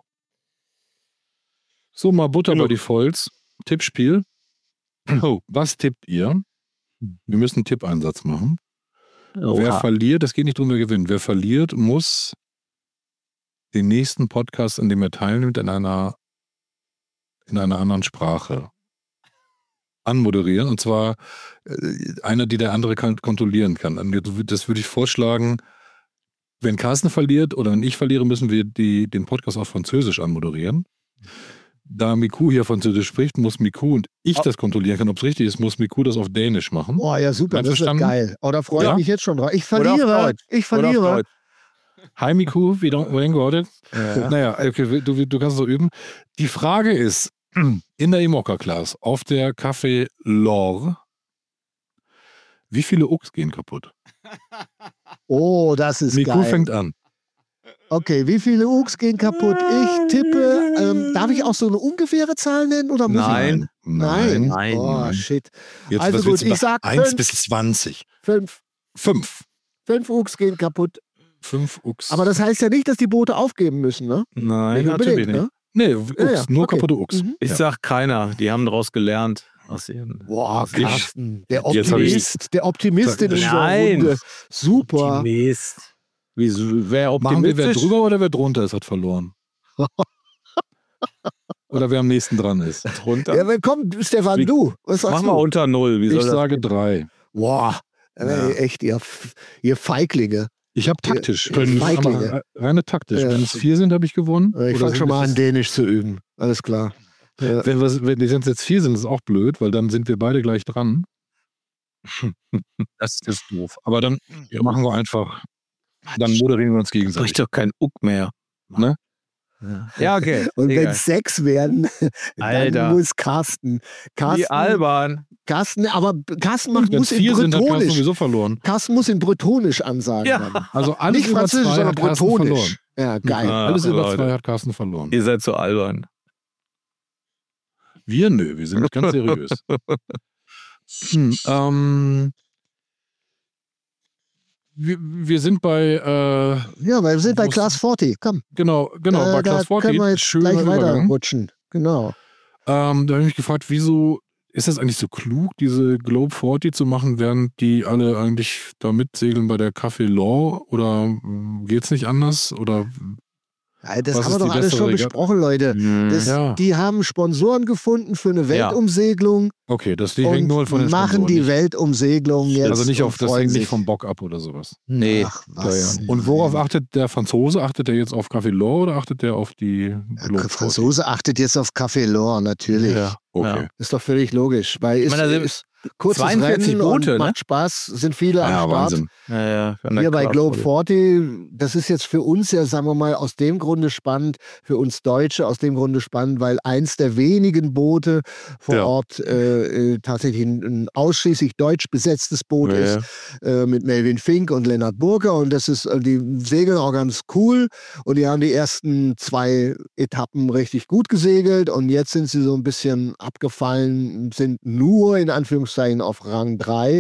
So, mal Butter bei die Volz. Tippspiel. Was tippt ihr? Wir müssen einen Tippeinsatz machen. Wer verliert, das geht nicht drum, wer gewinnt. Wer verliert, muss den nächsten Podcast, in dem er teilnimmt, in einer anderen Sprache anmoderieren, und zwar einer, die der andere kontrollieren kann. Das würde ich vorschlagen, wenn Carsten verliert oder wenn ich verliere, müssen wir den Podcast auf Französisch anmoderieren. Da Miku hier Französisch spricht, muss Miku und ich das kontrollieren kann, ob es richtig ist, muss Miku das auf Dänisch machen. Oh ja, super, das wird geil. Oh, da freue ich mich jetzt schon drauf. Ich verliere. Hi Miku, wie got it? Ja. Naja, okay, du kannst es so üben. Die Frage ist, in der IMOCA-Class auf der Café L'Or, wie viele Uks gehen kaputt? Oh, das ist Miku geil. Miku fängt an. Okay, wie viele Uks gehen kaputt? Ich tippe, darf ich auch so eine ungefähre Zahl nennen? Oder muss Nein. Oh, shit. Jetzt, also gut, ich sag 1 bis 20. 5. 5 Uks gehen kaputt. 5 Uks. Aber das heißt ja nicht, dass die Boote aufgeben müssen, ne? Nein, natürlich nicht. Ne? Nee, Uks, nur kaputte Uks. Ich sag keiner, die haben daraus gelernt. Boah, Carsten, der Optimist in unserer Runde. Super. Optimist. Wer optimistisch? Machen wir, wer drüber oder wer drunter ist, hat verloren. oder wer am nächsten dran ist. Drunter. Ja, komm, Stefan, du. Was sagst Mach du? mal unter 0. Wie soll Ich das? sage 3. Boah, Ja. echt, ihr Feiglinge. Ich habe taktisch. Feiglinge. Reine taktisch. Ja. Wenn es 4 sind, habe ich gewonnen. Ich Oder fange schon mal sind an, Dänisch zu üben. Alles klar. Ja. wenn die jetzt 4 sind, ist es auch blöd, weil dann sind wir beide gleich dran. Das ist doof. Aber dann machen wir einfach, dann moderieren wir uns Sprich gegenseitig. doch kein Uck mehr. Ne? Ja, okay. Und wenn Egal. es 6 werden, Alter. dann muss Carsten. Wie albern. Carsten, aber Carsten Wenn muss es in 4 sind, hat Carsten Bretonisch. sowieso verloren. Carsten muss in Bretonisch ansagen. Ja. Dann. Also alles Nicht über Französisch, 2 sondern hat Carsten verloren. Bretonisch. Ja, geil. Ah, Alles über Leute. 2 hat Carsten verloren. Ihr seid so albern. Wir wir sind ganz seriös. Wir sind bei, Ja, weil wir sind bei Muss- Class 40. Komm, genau, bei da Class 40. können wir jetzt Schöner gleich weiter Übergang. rutschen. Genau. Da habe ich mich gefragt, wieso ist das eigentlich so klug, diese Globe 40 zu machen, während die alle eigentlich da mitsegeln bei der Café Law? Oder geht's nicht anders? Oder Ja, das Was haben ist wir die doch alles bessere schon Regatta? besprochen, Leute. Das, Ja. Die haben Sponsoren gefunden für eine Ja. Weltumsegelung okay, die und hängt nur von den machen Sponsoren die nicht. Weltumsegelung jetzt. Also nicht und auf, das freuen hängt nicht sich. vom Bock ab oder sowas. Nee. Ach, was? Und worauf achtet der Franzose? Achtet der jetzt auf Café Law oder achtet der auf die Der Globe 40? Franzose achtet jetzt auf Café L'Or, natürlich. Ja. Okay. Ja. Ist doch völlig logisch. Weil Ich meine, da sind ist kurzes 42 Rennen Boote, und ne? macht Spaß, sind viele am Ja, Start. Wahnsinn. Ja, Hier bei Globe 40, das ist jetzt für uns ja, sagen wir mal, aus dem Grunde spannend, für uns Deutsche aus dem Grunde spannend, weil eins der wenigen Boote vor Ja. Ort tatsächlich ein ausschließlich deutsch besetztes Boot Ja, ist, mit Melvin Fink und Lennart Burger, und das ist, die segeln auch ganz cool, und die haben die ersten 2 Etappen richtig gut gesegelt, und jetzt sind sie so ein bisschen abgefallen, sind nur in Anführungszeichen auf Rang 3.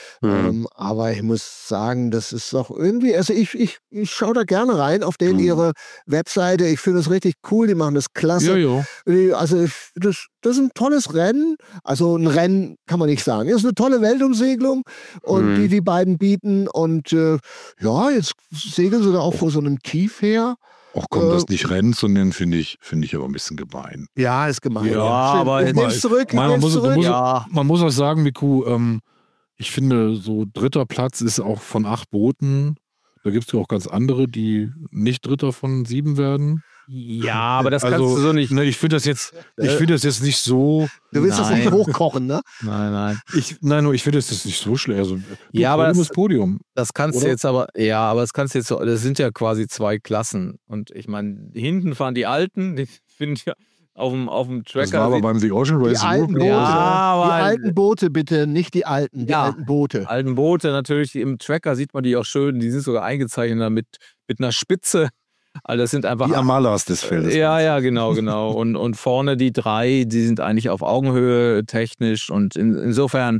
Aber ich muss sagen, das ist doch irgendwie, also ich schaue da gerne rein auf denen ihre Webseite. Ich finde das richtig cool, die machen das klasse. Ja. Also das ist ein tolles Rennen. Also ein Rennen kann man nicht sagen. Das ist eine tolle Weltumsegelung, und die beiden bieten, und ja, jetzt segeln sie da auch vor so einem Tief her. Ach komm, das nicht Rennen zu nennen, finde ich aber ein bisschen gemein. Ja, ist gemein. Ja, aber ich jetzt nehm's zurück. Man muss, Ja. man muss auch sagen, Miku, ich finde, so 3. Platz ist auch von 8 Booten. Da gibt es ja auch ganz andere, die nicht 3. von 7 werden. Ja, aber das Also, kannst du so nicht. Ne, ich finde das jetzt nicht so. Du willst das nicht Nein. hochkochen, ne? Nein. Ich finde das jetzt nicht so schlecht. Also, Ja, aber das Podium. Das kannst du Oder? jetzt aber, ja, aber das kannst du jetzt, das sind ja quasi 2 Klassen. Und ich meine, hinten fahren die Alten, die finden ja auf dem Tracker. Das war aber beim The Ocean Die Race alten Boote, Ja, die aber- alten Boote bitte, nicht die alten, die Ja. alten Boote. alten Boote natürlich, im Tracker sieht man die auch schön, die sind sogar eingezeichnet da mit einer Spitze. Also das sind einfach. die Amalas des Feldes. Ja, genau. Und vorne die 3, die sind eigentlich auf Augenhöhe technisch, und insofern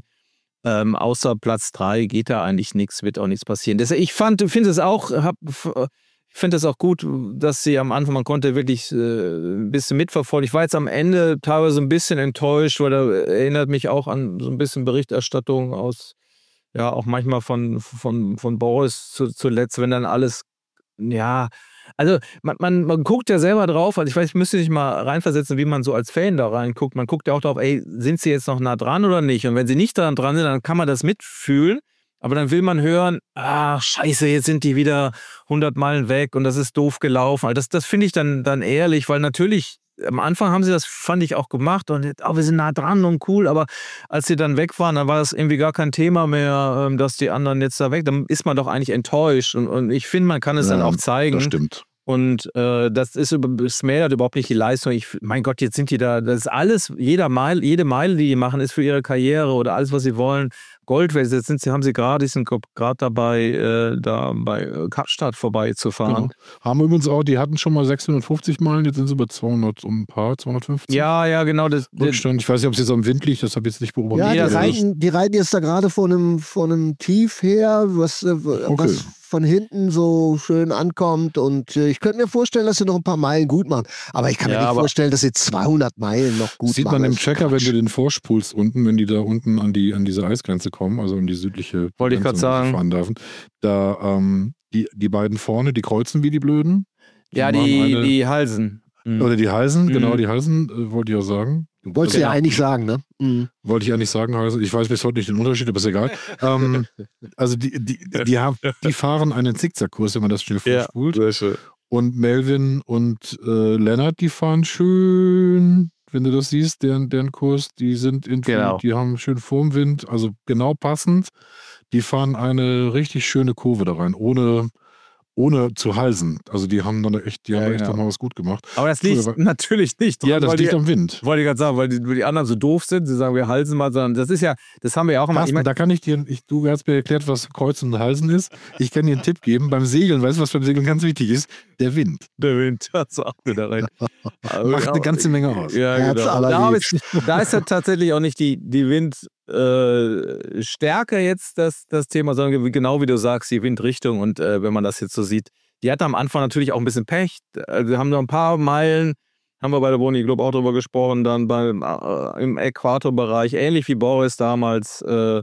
außer Platz 3 geht da eigentlich nichts, wird auch nichts passieren. Deshalb, ich finde es auch gut, dass sie am Anfang, man konnte wirklich ein bisschen mitverfolgen. Ich war jetzt am Ende teilweise ein bisschen enttäuscht, weil da erinnert mich auch an so ein bisschen Berichterstattung aus, ja, auch manchmal von Boris zuletzt, wenn dann alles, ja, also man guckt ja selber drauf, also ich weiß, ich müsste sich mal reinversetzen, wie man so als Fan da reinguckt. Man guckt ja auch drauf, ey, sind sie jetzt noch nah dran oder nicht? Und wenn sie nicht dran sind, dann kann man das mitfühlen. Aber dann will man hören, scheiße, jetzt sind die wieder 100 Meilen weg und das ist doof gelaufen. Also das finde ich dann ehrlich, weil natürlich am Anfang haben sie das, fand ich, auch gemacht, und wir sind nah dran und cool, aber als sie dann weg waren, dann war das irgendwie gar kein Thema mehr, dass die anderen jetzt da weg, dann ist man doch eigentlich enttäuscht, und ich finde, man kann es dann auch zeigen. Das stimmt. Und das schmälert überhaupt nicht die Leistung. Mein Gott, jetzt sind die da, das ist alles, jede Meile, die die machen, ist für ihre Karriere oder alles, was sie wollen, Gold wert. Jetzt sind sie gerade dabei, da bei Kapstadt vorbeizufahren. Genau. Haben übrigens auch, die hatten schon mal 650 Meilen, jetzt sind sie bei 200 und ein paar, 250. Ja, genau. Rückstand. Ich weiß nicht, ob es jetzt am Wind liegt, das habe ich jetzt nicht beobachtet. Ja, Nee, die reiten jetzt da gerade von einem Tief her, was von hinten so schön ankommt, und ich könnte mir vorstellen, dass sie noch ein paar Meilen gut machen. Aber ich kann mir nicht vorstellen, dass sie 200 Meilen noch gut Sieht machen. man im Tracker, wenn du den vorspulst unten, wenn die da unten an diese Eisgrenze kommen, also in die südliche Wollte ich gerade Grenze, wo sie sagen. fahren dürfen, da die beiden vorne, die kreuzen wie die Blöden. Ja, machen die Halsen. Oder die Halsen, genau, die Halsen, wollte ich ja sagen. Du wolltest ja eigentlich sagen, ne? Mhm. Wollte ich eigentlich sagen, Halsen. Ich weiß bis heute nicht den Unterschied, aber ist egal. Also die fahren einen Zickzackkurs, wenn man das schnell vorspult. Sehr schön. Und Melvin und Lennart, die fahren schön, wenn du das siehst, deren Kurs, die sind die haben schön vorm Wind, also genau passend. Die fahren eine richtig schöne Kurve da rein, ohne zu halsen. Also die haben dann echt nochmal was gut gemacht. Aber das liegt natürlich nicht. Das liegt am Wind. Wollte ich gerade sagen, weil die anderen so doof sind. Sie sagen, wir halsen mal, sondern das haben wir ja auch immer. Carsten, da kann ich dir, du hast mir erklärt, was Kreuzen und Halsen ist. Ich kann dir einen Tipp geben. Beim Segeln, weißt du, was beim Segeln ganz wichtig ist? Der Wind. Der Wind, das auch wieder rein. Macht eine ganze Menge aus. Ja, genau. Da ist ja tatsächlich auch nicht die Windstärke jetzt das Thema, sondern genau wie du sagst, die Windrichtung. Und wenn man das jetzt so sieht, die hatte am Anfang natürlich auch ein bisschen Pech. Wir haben noch ein paar Meilen, haben wir bei der Boni Globe auch drüber gesprochen, dann im Äquatorbereich, ähnlich wie Boris damals,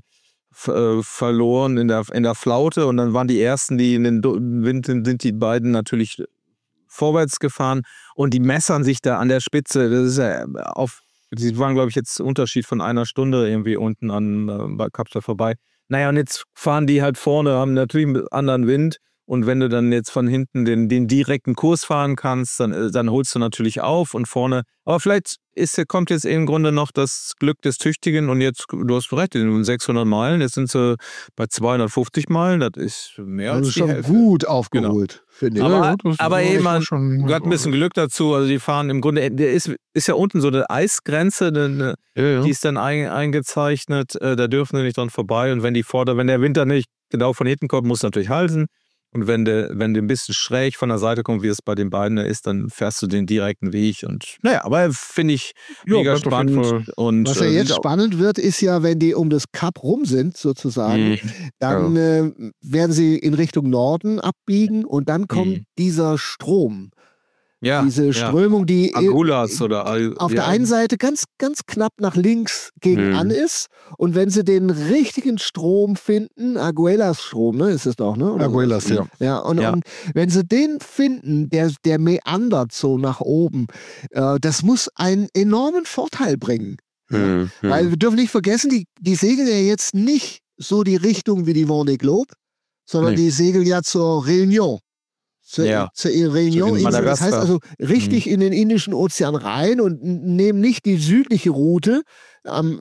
verloren in der Flaute. Und dann waren die ersten, die in den Wind sind, die beiden natürlich vorwärts gefahren. Und die messern sich da an der Spitze. Das ist ja die waren, glaube ich, jetzt Unterschied von einer Stunde irgendwie unten bei Kapstadt vorbei. Naja, und jetzt fahren die halt vorne, haben natürlich einen anderen Wind. Und wenn du dann jetzt von hinten den direkten Kurs fahren kannst, dann holst du natürlich auf und vorne. Aber vielleicht kommt jetzt im Grunde noch das Glück des Tüchtigen. Und jetzt, du hast recht, in 600 Meilen, jetzt sind sie bei 250 Meilen. Das ist mehr als die Hälfte. Das ist schon gut aufgeholt, finde ich. Aber eben, gehört ein bisschen Glück dazu. Also die fahren im Grunde, der ist ja unten so eine Eisgrenze, die ist dann eingezeichnet. Da dürfen sie nicht dran vorbei. Und wenn der Winter nicht genau von hinten kommt, muss natürlich halsen. Und wenn der ein bisschen schräg von der Seite kommt, wie es bei den beiden ist, dann fährst du den direkten Weg. Und naja, aber finde ich mega spannend. Und, was ja jetzt spannend wird, ist ja, wenn die um das Kap rum sind, sozusagen, dann werden sie in Richtung Norden abbiegen und dann kommt dieser Strom. Ja, diese Strömung, die Aguilas auf der einen Seite ganz, ganz knapp nach links gegen an ist. Und wenn sie den richtigen Strom finden, Aguilas-Strom, ne, ist es doch, ne? Oder Aguilas, ja. Ja, und wenn sie den finden, der meandert so nach oben, das muss einen enormen Vorteil bringen. Weil wir dürfen nicht vergessen, die segeln ja jetzt nicht so die Richtung wie die Vendée Globe, sondern die segeln ja zur Réunion. Zur Réunion. Das heißt also richtig in den Indischen Ozean rein und nehmen nicht die südliche Route im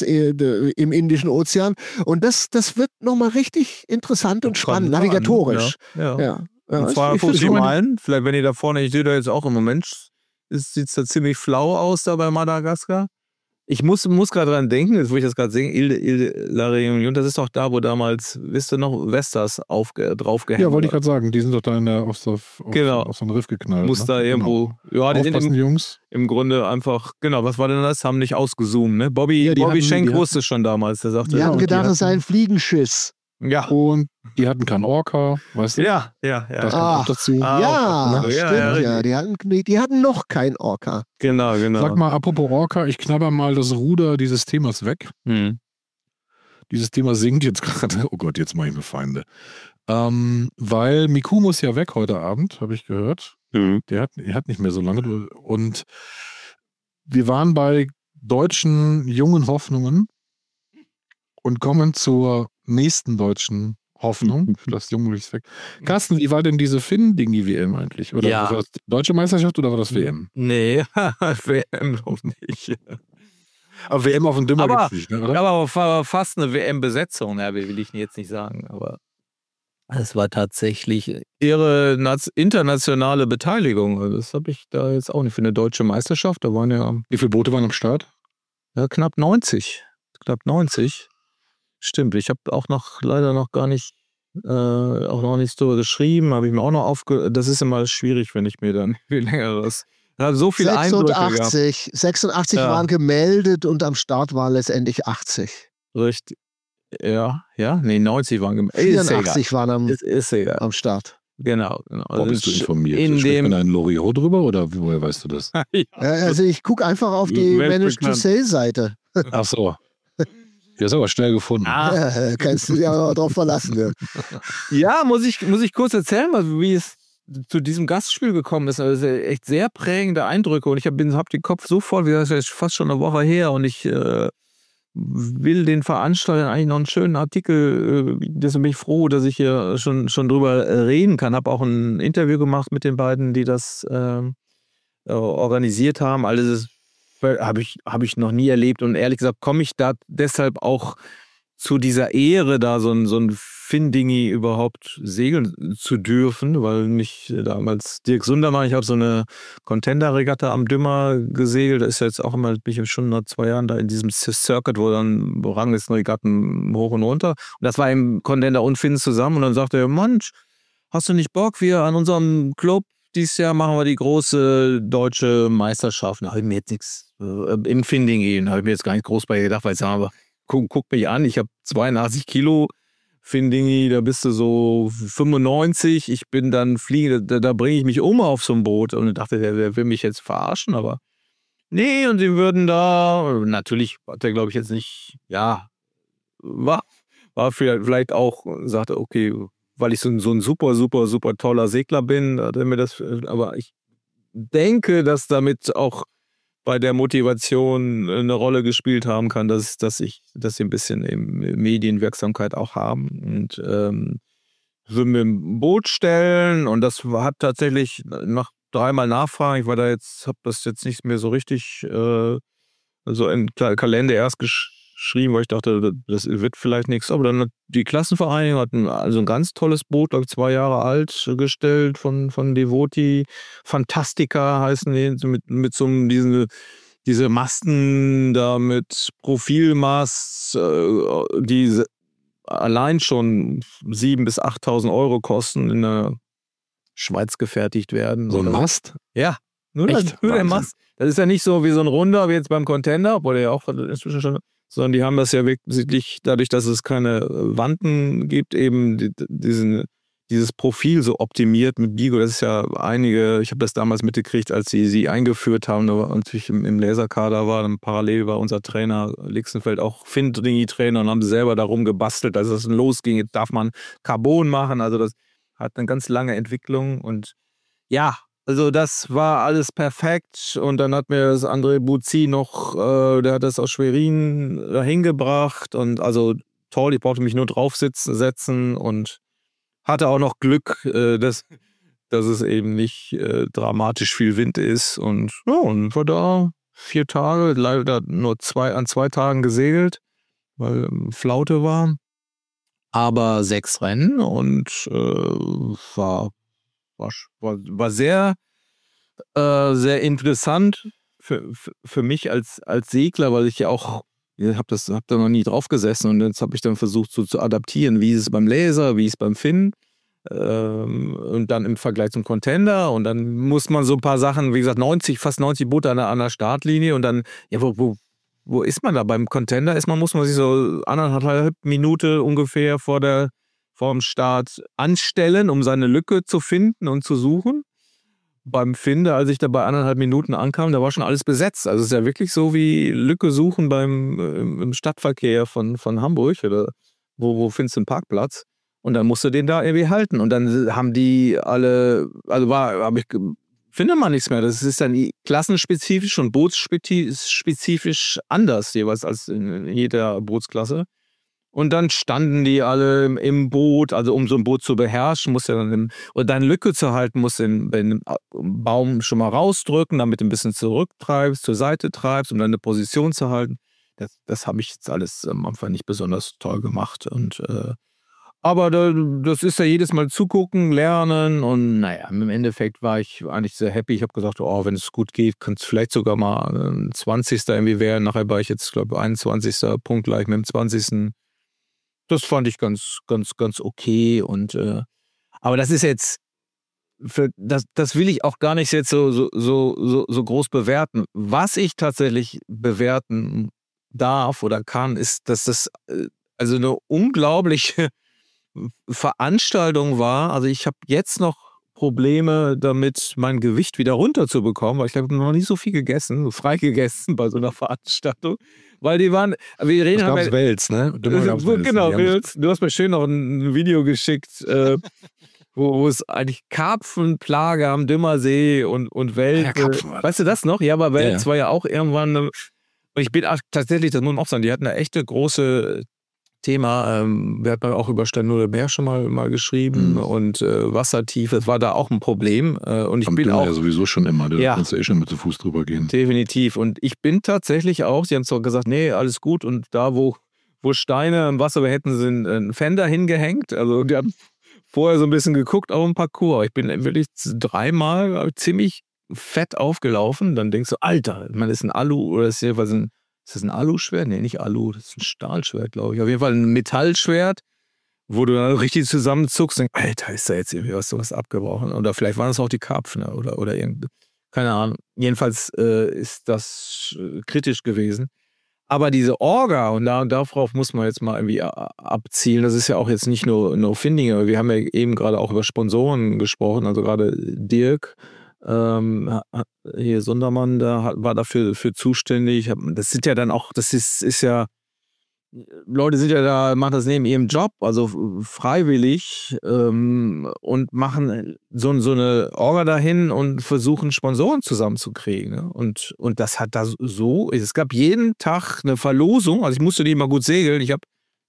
Indischen Ozean. Und das wird nochmal richtig interessant und spannend, navigatorisch. Ja. 250 Meilen, vielleicht wenn ihr da vorne, ich sehe da jetzt auch im Moment, sieht es da ziemlich flau aus da bei Madagaskar. Ich muss gerade dran denken, jetzt wo ich das gerade sehe, Ile la Réunion, das ist doch da, wo damals, wisst ihr noch, Vestas draufgehängt. Ja, wollte ich gerade sagen, die sind doch da auf so einen Riff geknallt. Muss da irgendwo, ja, die sind Jungs. Im Grunde einfach, genau, was war denn das? Haben nicht ausgezoomt, ne? Bobby Schenk wusste schon damals, der sagte. Die haben gedacht, es sei ein Fliegenschiss. Ja. Und die hatten keinen Orca, weißt du? Ja. Das kommt auch dazu. Stimmt. Die hatten noch keinen Orca. Genau. Sag mal, apropos Orca, ich knabber mal das Ruder dieses Themas weg. Dieses Thema sinkt jetzt gerade. Oh Gott, jetzt mache ich mir Feinde. Weil Miku muss ja weg heute Abend, habe ich gehört. Der hat nicht mehr so lange. Und wir waren bei deutschen jungen Hoffnungen und kommen zur nächsten deutschen Hoffnung. Das Junge ist weg. Carsten, wie war denn diese Finn-Dingi-WM eigentlich? Oder war das Deutsche Meisterschaft oder war das WM? Nee, WM noch nicht. Aber WM auf dem Dimmer gibt es nicht, ne, oder? Aber war fast eine WM-Besetzung, will ich jetzt nicht sagen. Aber es war tatsächlich ihre internationale Beteiligung. Das habe ich da jetzt auch nicht für eine deutsche Meisterschaft. Da waren ja. Wie viele Boote waren am Start? Ja, knapp 90. Stimmt, ich habe auch leider noch gar nicht, auch noch nichts darüber geschrieben, habe ich mir auch noch das ist immer schwierig, wenn ich mir dann viel längeres, so viele Eindrücke gehabt. 86 waren gemeldet und am Start waren letztendlich 80. Richtig, ja, nee, 90 waren gemeldet. 84 waren am Start. Genau. Wo bist du informiert? Spricht man ein Loriot drüber oder woher weißt du das? Also ich gucke einfach auf die Manage-to-Sell-Seite. Ach so. Ja, ist aber schnell gefunden. Kannst du dich aber drauf verlassen. Ja, muss ich kurz erzählen, wie es zu diesem Gastspiel gekommen ist. Also echt sehr prägende Eindrücke und ich habe den Kopf so voll, wie das ist fast schon eine Woche her und ich will den Veranstaltern eigentlich noch einen schönen Artikel, deswegen bin ich froh, dass ich hier schon drüber reden kann. Habe auch ein Interview gemacht mit den beiden, die das organisiert haben. Alles habe ich noch nie erlebt und ehrlich gesagt komme ich da deshalb auch zu dieser Ehre, da so ein Findingi überhaupt segeln zu dürfen, weil mich damals Dirk Sundermann, ich habe so eine Contender-Regatta am Dümmer gesegelt, da ist ja jetzt auch immer, bin ich schon nach 2 Jahren da in diesem Circuit, wo dann Ranglistenregatten hoch und runter. Und das war im Contender und Finn zusammen und dann sagte er, Mensch, hast du nicht Bock, wir an unserem Club dieses Jahr machen wir die große deutsche Meisterschaft. Da habe ich mir jetzt nichts im Findingi, da habe ich mir jetzt gar nicht groß bei gedacht, weil ich sage, aber guck mich an, ich habe 82 Kilo, Findingi, da bist du so 95, ich bin dann fliege, da bringe ich mich um auf so ein Boot und ich dachte, der will mich jetzt verarschen, aber nee, und sie würden da, natürlich hat der glaube ich jetzt nicht, ja, war vielleicht auch, sagte, okay, weil ich so ein super, super, super toller Segler bin, hat er mir das, aber ich denke, dass damit auch bei der Motivation eine Rolle gespielt haben kann, dass sie ein bisschen Medienwirksamkeit auch haben und würden wir im Boot stellen und das hat tatsächlich nach 3-mal Nachfragen, ich war da jetzt, habe das jetzt nicht mehr so richtig so in Kalender erst geschrieben, weil ich dachte, das wird vielleicht nichts, aber dann hat die Klassenvereinigung also ein ganz tolles Boot, glaube ich 2 Jahre alt, gestellt von Devoti, Fantastica heißen die, mit so einem, diese Masten da mit Profilmast, die allein schon 7.000 bis 8.000 Euro kosten, in der Schweiz gefertigt werden. So ein Mast? Ja, nur der Mast. Das ist ja nicht so wie so ein Runder wie jetzt beim Contender, obwohl der ja auch inzwischen schon, sondern die haben das ja wirklich, dadurch, dass es keine Wanten gibt, eben dieses Profil so optimiert mit Bigo. Das ist ja ich habe das damals mitgekriegt, als sie eingeführt haben, da war natürlich im Laserkader dann parallel war unser Trainer Lixenfeld auch Findingi-Trainer und haben selber darum gebastelt, als es losging, jetzt darf man Carbon machen, also das hat eine ganz lange Entwicklung und ja, also das war alles perfekt und dann hat mir das André Buzzi noch, der hat das aus Schwerin dahin gebracht und also toll, ich brauchte mich nur draufsetzen und hatte auch noch Glück, dass es eben nicht dramatisch viel Wind ist und ja, und war da 4 Tage, leider nur an 2 Tagen gesegelt, weil Flaute war, aber 6 Rennen und war sehr, sehr interessant für mich als Segler, weil ich ja auch, ich hab da noch nie drauf gesessen und jetzt habe ich dann versucht so zu adaptieren, wie ist es beim Laser, wie ist es beim Finn und dann im Vergleich zum Contender und dann muss man so ein paar Sachen, wie gesagt, fast 90 Boote an der Startlinie und dann, ja, wo ist man da? Beim Contender muss man sich so 1,5 Minuten ungefähr vor dem Start anstellen, um seine Lücke zu finden und zu suchen. Beim Finder, als ich da bei 1,5 Minuten ankam, da war schon alles besetzt. Also es ist ja wirklich so wie Lücke suchen im Stadtverkehr von Hamburg oder wo findest du einen Parkplatz? Und dann musst du den da irgendwie halten. Und dann haben die alle, findet man nichts mehr. Das ist dann klassenspezifisch und bootsspezifisch anders jeweils als in jeder Bootsklasse. Und dann standen die alle im Boot, also um so ein Boot zu beherrschen, musst du dann und deine Lücke zu halten, musst du den Baum schon mal rausdrücken, damit du ein bisschen zurücktreibst, zur Seite treibst, um deine Position zu halten. Das habe ich jetzt alles am Anfang nicht besonders toll gemacht. Und aber das ist ja jedes Mal zugucken, lernen und naja, im Endeffekt war ich eigentlich sehr happy. Ich habe gesagt, oh, wenn es gut geht, kann es vielleicht sogar mal 20. irgendwie werden. Nachher war ich jetzt, glaube ich, 21. punktgleich mit dem 20. Das fand ich ganz, ganz, ganz okay. Und aber das ist jetzt, das will ich auch gar nicht jetzt so groß bewerten. Was ich tatsächlich bewerten darf oder kann, ist, dass das also eine unglaubliche Veranstaltung war. Also ich habe jetzt noch Probleme damit, mein Gewicht wieder runterzubekommen, weil ich habe noch nie so viel gegessen, so frei gegessen bei so einer Veranstaltung. Weil die waren, wir reden halt. Das gab's Wels, ne? Genau, Wels. Du hast mir schön noch ein Video geschickt, wo es eigentlich Karpfenplage am Dümmersee und Wels. Ja, Karpfen war das. Weißt du das noch? Ja, aber Wels Ja. war ja auch irgendwann. Und ich bin tatsächlich, das muss man auch sagen, die hatten eine echte große Thema. Wir hatten auch über Steinhuder Meer schon mal geschrieben und Wassertiefe, das war da auch ein Problem. Und ich Am bin Dümmer auch. ja sowieso schon immer. Da Ja. kannst du eh schon mit zu Fuß drüber gehen. Definitiv. Und ich bin tatsächlich auch, sie haben zwar gesagt, nee, alles gut. Und da, wo Steine im Wasser war, hätten sie einen Fender hingehängt. Also die haben vorher so ein bisschen geguckt auf dem Parcours. Aber ich bin wirklich 3-mal ziemlich fett aufgelaufen. Dann denkst du, Alter, man ist ein Alu oder ist jedenfalls ist das ein Aluschwert? Nee, nicht Alu, das ist ein Stahlschwert, glaube ich. Auf jeden Fall ein Metallschwert, wo du dann richtig zusammenzuckst und denkst, Alter, ist da jetzt irgendwie was abgebrochen? Oder vielleicht waren das auch die Karpfen oder irgendwie. Keine Ahnung. Jedenfalls ist das kritisch gewesen. Aber diese Orga, und darauf muss man jetzt mal irgendwie abzielen, das ist ja auch jetzt nicht nur Findinger. Wir haben ja eben gerade auch über Sponsoren gesprochen, also gerade Dirk, hier Sundermann, war dafür zuständig. Das sind ja dann auch, das ist ja, Leute sind ja da, machen das neben ihrem Job, also freiwillig und machen so eine Orga dahin und versuchen Sponsoren zusammenzukriegen. Ne? Und das hat da so, es gab jeden Tag eine Verlosung, also ich musste nicht mal gut segeln, ich habe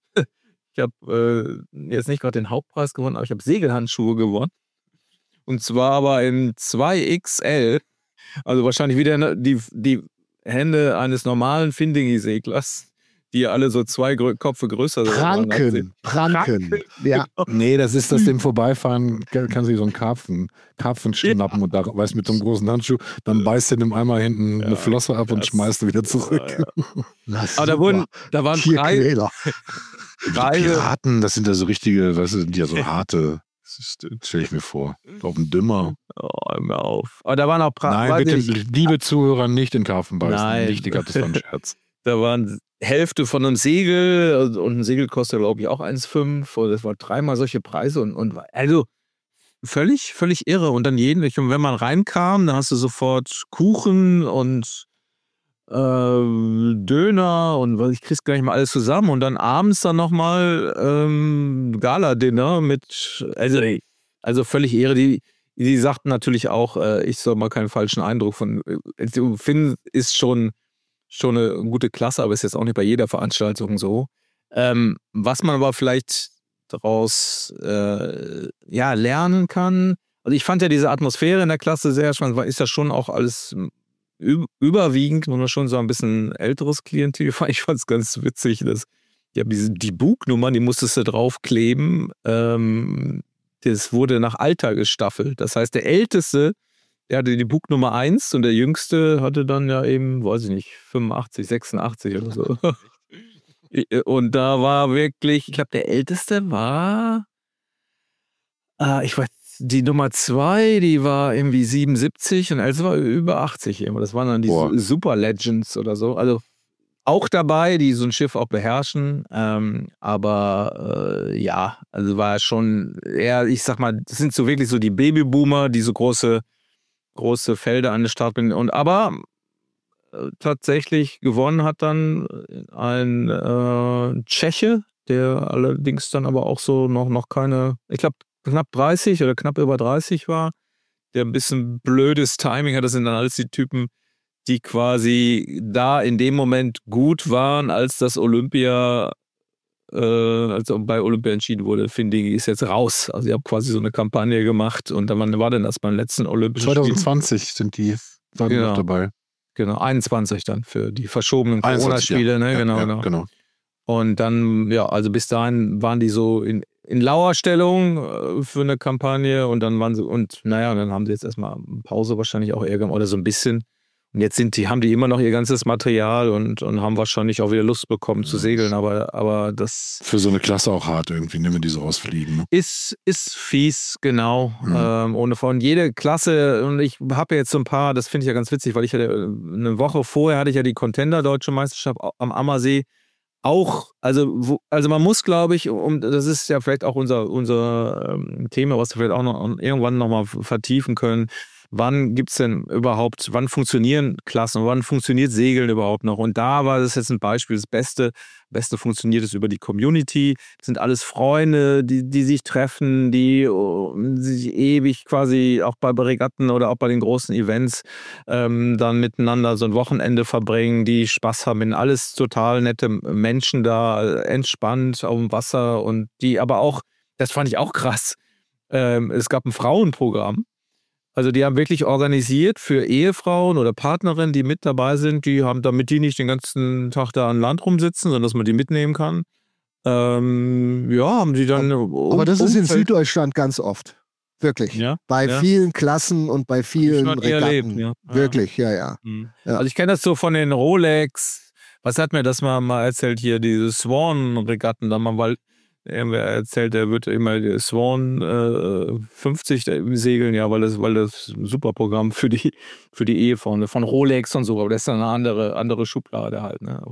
jetzt nicht gerade den Hauptpreis gewonnen, aber ich habe Segelhandschuhe gewonnen. Und zwar aber in 2XL, also wahrscheinlich wieder die Hände eines normalen Findingi-Seglers, die alle so 2 Köpfe größer sind. Pranken. Ja. Nee, das ist das, dem Vorbeifahren, kann sich so ein Karpfen schnappen und da weißt mit so einem großen Handschuh, dann beißt er dem einmal hinten eine Flosse ab und schmeißt ihn wieder zurück. Ja. Aber da waren Preise. Piraten, das sind ja so richtige, weißt du, die ja so harte, stelle ich mir vor. Auf dem Dümmer. Oh, hör mir auf. Aber da waren auch Nein, bitte, liebe Zuhörer, nicht in Karpfen beißen. Nein. Nicht, das war ein Scherz. Da waren Hälfte von einem Segel und ein Segel kostet, glaube ich, auch 1,5. Und das war 3-mal solche Preise und also völlig irre. Und dann wenn man reinkam, dann hast du sofort Kuchen und Döner und ich krieg's gar nicht mal alles zusammen. Und dann abends dann nochmal Gala-Dinner mit, also völlig irre. Die sagten natürlich auch, ich soll mal keinen falschen Eindruck von, Finn ist schon eine gute Klasse, aber ist jetzt auch nicht bei jeder Veranstaltung so. Was man aber vielleicht daraus lernen kann, also ich fand ja diese Atmosphäre in der Klasse sehr spannend, ist ja schon auch alles überwiegend, nur schon so ein bisschen älteres Klientel. Ich fand es ganz witzig, dass die Bugnummern, die musstest du draufkleben, das wurde nach Alter gestaffelt. Das heißt, der Älteste, der hatte die Bugnummer 1 und der Jüngste hatte dann ja eben, weiß ich nicht, 85, 86 oder so. Und da war wirklich, ich glaube, der Älteste war, ich weiß, die Nummer 2, die war irgendwie 77 und der Älteste war über 80. Das waren dann die Super Legends oder so. Also auch dabei, die so ein Schiff auch beherrschen. Aber also war schon eher, ich sag mal, das sind so wirklich so die Babyboomer, die so große Felder an den Start bringen. Und aber tatsächlich gewonnen hat dann ein Tscheche, der allerdings dann aber auch so noch keine, ich glaube, knapp 30 oder knapp über 30 war, der ein bisschen blödes Timing hat. Das sind dann alles die Typen, die quasi da in dem Moment gut waren, als das Olympia, als bei Olympia entschieden wurde, Findingi ist jetzt raus. Also ich habe quasi so eine Kampagne gemacht und dann war denn das beim letzten Olympischen 2020 sind die noch dabei. Genau, 21 dann für die verschobenen Corona-Spiele, ne? Genau. Und dann, also bis dahin waren die so in Lauerstellung für eine Kampagne und dann waren sie, dann haben sie jetzt erstmal Pause wahrscheinlich auch eher oder so ein bisschen. Und jetzt haben die immer noch ihr ganzes Material und haben wahrscheinlich auch wieder Lust bekommen zu segeln, aber das... Für so eine Klasse auch hart irgendwie, wenn die so rausfliegen. Ne? Ist fies, genau. Ohne von jede Klasse, und ich habe jetzt so ein paar, das finde ich ja ganz witzig, weil ich hatte eine Woche vorher hatte ich ja die Contender Deutsche Meisterschaft am Ammersee. Auch, also man muss, glaube ich, das ist ja vielleicht auch unser Thema, was wir vielleicht auch noch irgendwann nochmal vertiefen können. wann funktionieren Klassen, wann funktioniert Segeln überhaupt noch? Und da war das jetzt ein Beispiel, das Beste funktioniert es über die Community, das sind alles Freunde, die sich treffen, die sich ewig quasi auch bei Regatten oder auch bei den großen Events dann miteinander so ein Wochenende verbringen, die Spaß haben, alles total nette Menschen da, entspannt auf dem Wasser und die aber auch, das fand ich auch krass, es gab ein Frauenprogramm. Also die haben wirklich organisiert für Ehefrauen oder Partnerinnen, die mit dabei sind, die haben, damit die nicht den ganzen Tag da an Land rumsitzen, sondern dass man die mitnehmen kann. Haben die dann... Aber das ist in Süddeutschland ganz oft. Wirklich. Ja? Bei vielen Klassen und bei vielen Regatten. Erlebt, ja. Wirklich, ja. Also ich kenne das so von den Rolex. Was hat mir das mal erzählt hier, diese Swan-Regatten, da mal, irgendwer erzählt, der wird immer die Swan 50 segeln, ja, weil das ein super Programm für die Ehefrauen von Rolex und so, aber das ist dann eine andere Schublade halt, ne?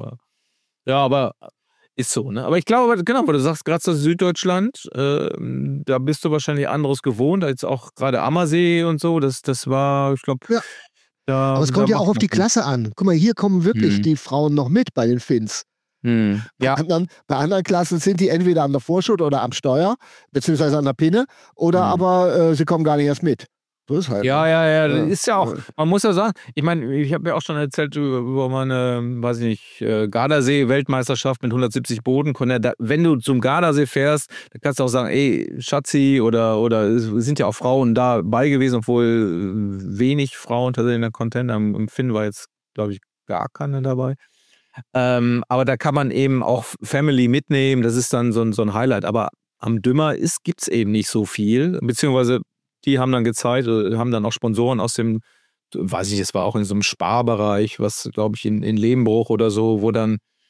Aber ist so, ne? Aber ich glaube, genau, weil du sagst, gerade so Süddeutschland, da bist du wahrscheinlich anderes gewohnt, als auch gerade Ammersee und so, das war, ich glaube... Ja. Aber es kommt ja auch auf die Klasse an. Guck mal, hier kommen wirklich die Frauen noch mit bei den Finns. Ja. Bei anderen Klassen sind die entweder an der Vorschut oder am Steuer, beziehungsweise an der Pinne, oder aber sie kommen gar nicht erst mit. So ist halt. Ja, das ist ja auch, man muss ja sagen, ich meine, ich habe ja auch schon erzählt über meine, weiß ich nicht, Gardasee-Weltmeisterschaft mit 170 Bodencontainer. Wenn du zum Gardasee fährst, dann kannst du auch sagen, ey, Schatzi, oder es sind ja auch Frauen dabei gewesen, obwohl wenig Frauen tatsächlich in der Container. Im Finn war jetzt, glaube ich, gar keine dabei. Aber da kann man eben auch Family mitnehmen, das ist dann so ein Highlight. Aber am Dümmer gibt es eben nicht so viel, beziehungsweise die haben dann gezeigt, haben dann auch Sponsoren aus dem, weiß ich, es war auch in so einem Sparbereich, was, glaube ich, in Lebenbruch oder so, wo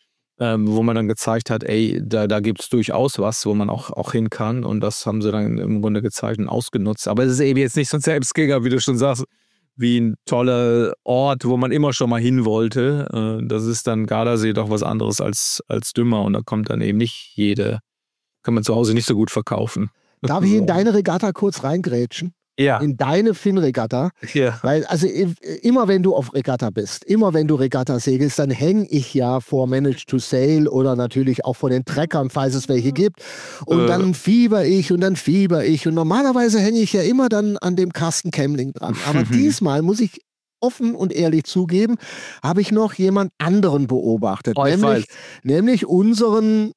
man dann gezeigt hat, ey, da gibt es durchaus was, wo man auch hin kann. Und das haben sie dann im Grunde gezeigt und ausgenutzt. Aber es ist eben jetzt nicht so ein Selbstgänger, wie du schon sagst, wie ein toller Ort, wo man immer schon mal hin wollte. Das ist dann Gardasee doch was anderes als Dümmer. Und da kommt dann eben nicht kann man zu Hause nicht so gut verkaufen. Darf ich in deine Regatta kurz reingrätschen? Ja. In deine Finn-Regatta. Ja. Weil, also immer wenn du auf Regatta bist, immer wenn du Regatta segelst, dann hänge ich ja vor Manage to Sail oder natürlich auch vor den Treckern, falls es welche gibt. Und dann fieber ich. Und normalerweise hänge ich ja immer dann an dem Carsten Kemmling dran. Aber diesmal muss ich offen und ehrlich zugeben, habe ich noch jemand anderen beobachtet. Nämlich unseren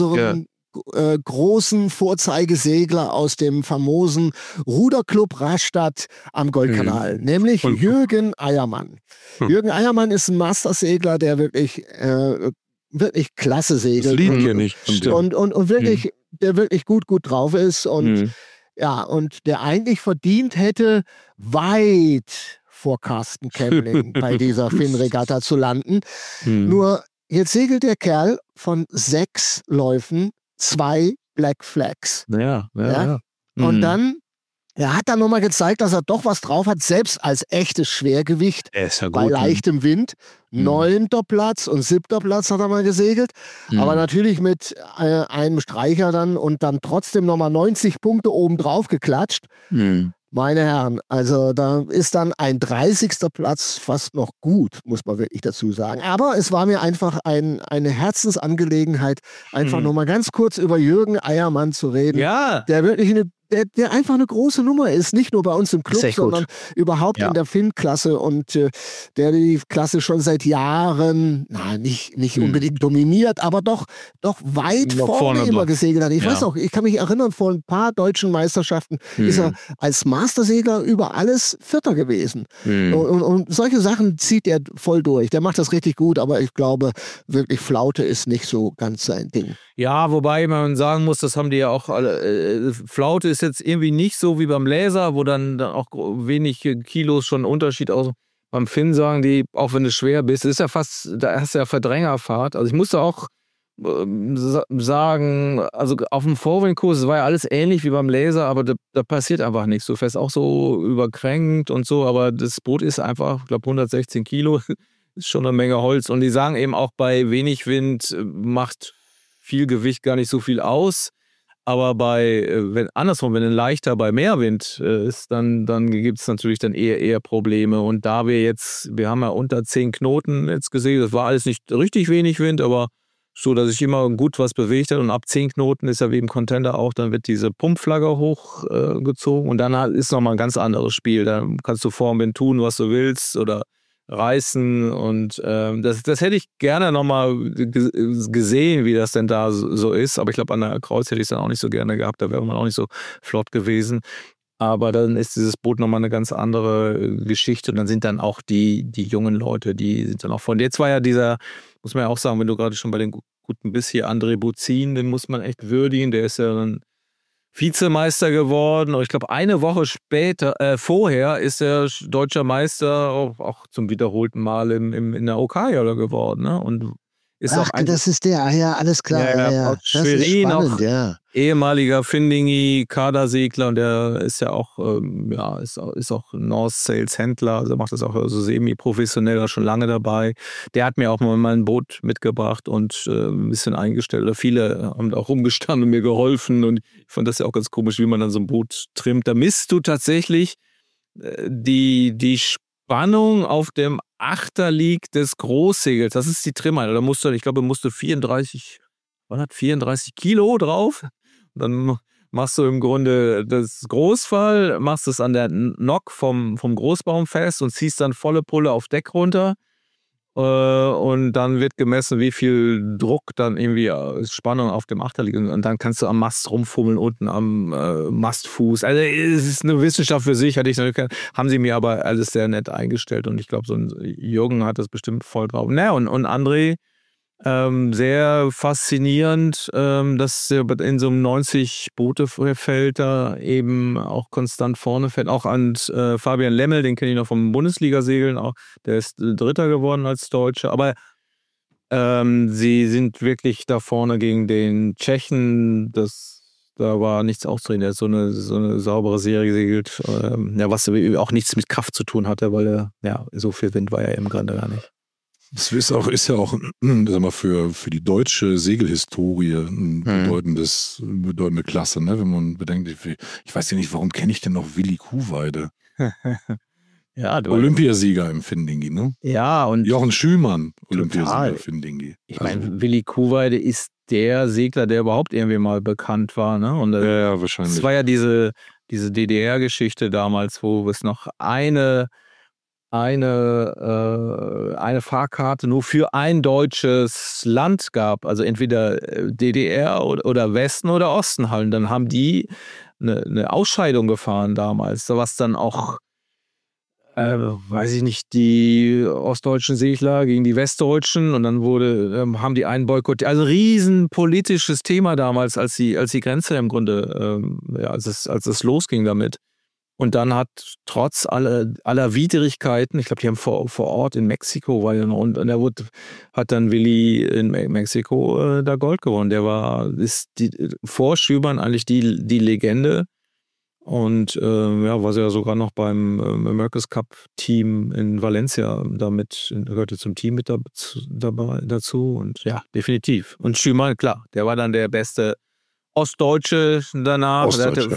großen Vorzeigesegler aus dem famosen Ruderclub Rastatt am Goldkanal, nämlich Jürgen Eiermann. Jürgen Eiermann ist ein Mastersegler, der wirklich klasse segelt. Das liegt hier nicht. Und wirklich, der wirklich gut drauf ist und und der eigentlich verdient hätte, weit vor Carsten Kemmling bei dieser Finn-Regatta zu landen. Nur jetzt segelt der Kerl von 6 Läufen 2 Black Flags. Ja. Und dann, er hat dann nochmal gezeigt, dass er doch was drauf hat, selbst als echtes Schwergewicht bei leichtem Wind. 9. Platz und 7. Platz hat er mal gesegelt. Aber natürlich mit einem Streicher dann und dann trotzdem nochmal 90 Punkte oben drauf geklatscht. Meine Herren, also da ist dann ein 30. Platz fast noch gut, muss man wirklich dazu sagen. Aber es war mir einfach eine Herzensangelegenheit, einfach nochmal ganz kurz über Jürgen Eiermann zu reden, der wirklich der einfach eine große Nummer ist, nicht nur bei uns im Club, sondern überhaupt in der Finn-Klasse und der die Klasse schon seit Jahren, nicht unbedingt dominiert, aber doch weit vorne immer gesegelt hat. Ich weiß auch, ich kann mich erinnern, vor ein paar deutschen Meisterschaften ist er als Mastersegler über alles Vierter gewesen. Und solche Sachen zieht er voll durch. Der macht das richtig gut, aber ich glaube, wirklich Flaute ist nicht so ganz sein Ding. Ja, wobei man sagen muss, das haben die ja auch alle, Flaute ist jetzt irgendwie nicht so wie beim Laser, wo dann auch wenig Kilos schon Unterschied aus. Beim Finn sagen die, auch wenn du schwer bist, ist ja fast, da hast du ja Verdrängerfahrt. Also ich musste auch sagen, also auf dem Vorwindkurs war ja alles ähnlich wie beim Laser, aber da passiert einfach nichts. Du fährst auch so überkränkt und so, aber das Boot ist einfach, ich glaube 116 Kilo, ist schon eine Menge Holz. Und die sagen eben auch, bei wenig Wind macht viel Gewicht gar nicht so viel aus. Aber wenn ein leichter bei Meerwind ist, dann gibt es natürlich dann eher Probleme. Und da wir haben ja unter 10 Knoten jetzt gesehen, das war alles nicht richtig wenig Wind, aber so, dass sich immer gut was bewegt hat. Und ab 10 Knoten ist ja wie im Contender auch, dann wird diese Pumpflagge hochgezogen und dann ist nochmal ein ganz anderes Spiel. Da kannst du vor dem Wind tun, was du willst oder reißen und das hätte ich gerne nochmal gesehen, wie das denn da so ist, aber ich glaube, an der Kreuz hätte ich es dann auch nicht so gerne gehabt, da wäre man auch nicht so flott gewesen, aber dann ist dieses Boot nochmal eine ganz andere Geschichte und dann sind dann auch die jungen Leute, die sind dann auch von, jetzt war ja dieser, muss man ja auch sagen, wenn du gerade schon bei den Guten bist, hier André Buzin, den muss man echt würdigen, der ist ja dann Vizemeister geworden. Und ich glaube, eine Woche vorher ist er deutscher Meister auch zum wiederholten Mal in der Okaya geworden. Ne? Und ist das ist der, ja, alles klar. Ja. Das ist spannend, ja. Ehemaliger Findingi-Kadersegler und der ist ja auch, ist auch North Sales Händler, also macht das auch so semi-professionell, schon lange dabei. Der hat mir auch mal ein Boot mitgebracht und ein bisschen eingestellt. Viele haben auch rumgestanden und mir geholfen und ich fand das ja auch ganz komisch, wie man dann so ein Boot trimmt. Da misst du tatsächlich die Spannung auf dem Achterlieg des Großsegels. Das ist die Trimmeinheit. Ich glaube, musst du 34 Kilo drauf. Dann machst du im Grunde das Großfall, machst es an der Nock vom Großbaum fest und ziehst dann volle Pulle auf Deck runter. Und dann wird gemessen, wie viel Druck dann irgendwie Spannung auf dem Achterlieg und dann kannst du am Mast rumfummeln, unten am Mastfuß. Also es ist eine Wissenschaft für sich, haben sie mir aber alles sehr nett eingestellt und ich glaube, so ein Jürgen hat das bestimmt voll drauf. Naja, und André, sehr faszinierend, dass er in so einem 90-Boote-Feld da eben auch konstant vorne fährt. Auch an Fabian Lemmel, den kenne ich noch vom Bundesliga-Segeln, auch, der ist Dritter geworden als Deutscher. Aber sie sind wirklich da vorne gegen den Tschechen, da war nichts auszureden. Er hat so eine saubere Serie gesegelt, was auch nichts mit Kraft zu tun hatte, weil so viel Wind war ja im Grunde gar nicht. Das ist ja auch sag mal, für die deutsche Segelhistorie eine bedeutende Klasse, ne? Wenn man bedenkt, ich weiß ja nicht, warum kenne ich denn noch Willi Kuhweide? Ja, Olympiasieger im Findingi, ne? Ja, und Jochen Schümann, Olympiasieger im Findingi. Ich meine, Willi Kuhweide ist der Segler, der überhaupt irgendwie mal bekannt war, ne? Und ja, wahrscheinlich. Es war ja diese DDR-Geschichte damals, wo es noch eine Fahrkarte nur für ein deutsches Land gab, also entweder DDR oder Westen oder Osten halt. Und dann haben die eine Ausscheidung gefahren damals, was dann auch, weiß ich nicht, die ostdeutschen Segler gegen die westdeutschen und dann haben die einen boykottiert. Also riesen politisches Thema damals, als die Grenze im Grunde, als es losging damit. Und dann hat trotz aller Widrigkeiten, ich glaube, die haben vor Ort in Mexiko, und hat dann Willi in Mexiko da Gold gewonnen. Ist vor Schümann eigentlich die Legende. Und war ja sogar noch beim America's Cup Team in Valencia gehörte zum Team mit dazu. Und ja, definitiv. Und Schümann, klar, der war dann der beste Ostdeutsche danach,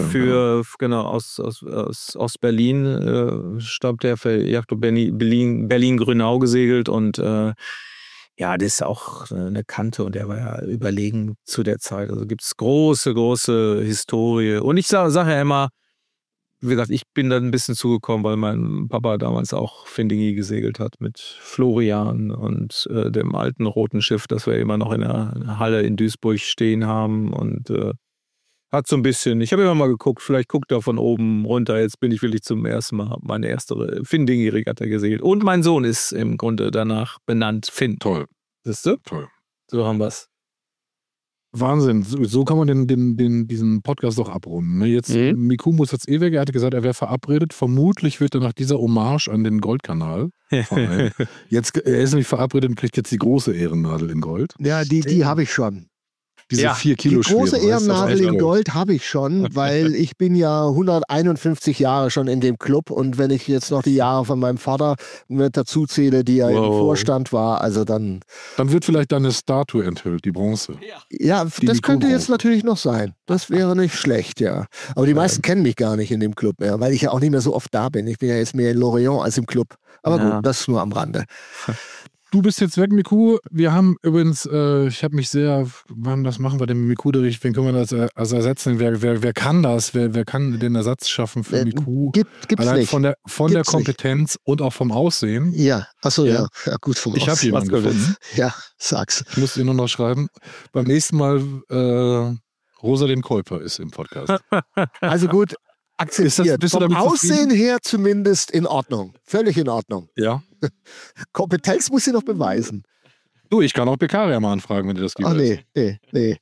aus Ostberlin stammt der für Yacht Berlin-Grünau gesegelt und das ist auch eine Kante und der war ja überlegen zu der Zeit. Also gibt es große, große Historie. Und ich sage ja immer, wie gesagt, ich bin dann ein bisschen zugekommen, weil mein Papa damals auch Findingi gesegelt hat mit Florian und dem alten roten Schiff, das wir immer noch in der Halle in Duisburg stehen haben und hat so ein bisschen, ich habe immer mal geguckt, vielleicht guckt er von oben runter, jetzt bin ich wirklich zum ersten Mal, meine erste Findingi-Regatta gesegelt und mein Sohn ist im Grunde danach benannt Finn. Toll. Siehst du? Toll. So haben wir es. Wahnsinn, so kann man diesen Podcast doch abrunden. Ne? Jetzt, Miku muss jetzt weg, er hatte gesagt, er wäre verabredet. Vermutlich wird er nach dieser Hommage an den Goldkanal jetzt, er ist nämlich verabredet und kriegt jetzt die große Ehrennadel in Gold. Ja, die habe ich schon. diese 4 Kilo Die große schwere, Ehrennadel weißt du, in Gold habe ich schon, weil ich bin ja 151 Jahre schon in dem Club und wenn ich jetzt noch die Jahre von meinem Vater mit dazu zähle, die ja im Vorstand war, also dann... Dann wird vielleicht deine Statue enthüllt, die Bronze. Ja, das könnte jetzt natürlich noch sein. Das wäre nicht schlecht, ja. Aber die meisten kennen mich gar nicht in dem Club mehr, weil ich ja auch nicht mehr so oft da bin. Ich bin ja jetzt mehr in Lorient als im Club. Aber gut, das ist nur am Rande. Du bist jetzt weg, Miku. Wir haben übrigens, ich habe mich sehr, was machen wir denn mit Miku? Wen können wir das ersetzen? Wer kann das? Wer kann den Ersatz schaffen für Miku? Gibt's allein nicht. Von der Kompetenz und auch vom Aussehen. Ja, achso, ja. Gut vom Ich habe jemanden gefunden. Ja, sag's. Ich muss dir nur noch schreiben. Beim nächsten Mal Rosalind Kuiper ist im Podcast. Also gut, akzeptiert. Bist du Vom damit Aussehen zufrieden? her zumindest in Ordnung. Völlig in Ordnung. Ja. Kompetenz muss sie noch beweisen. Du, ich kann auch Bekaria mal anfragen, wenn dir das gibt. Ach nee.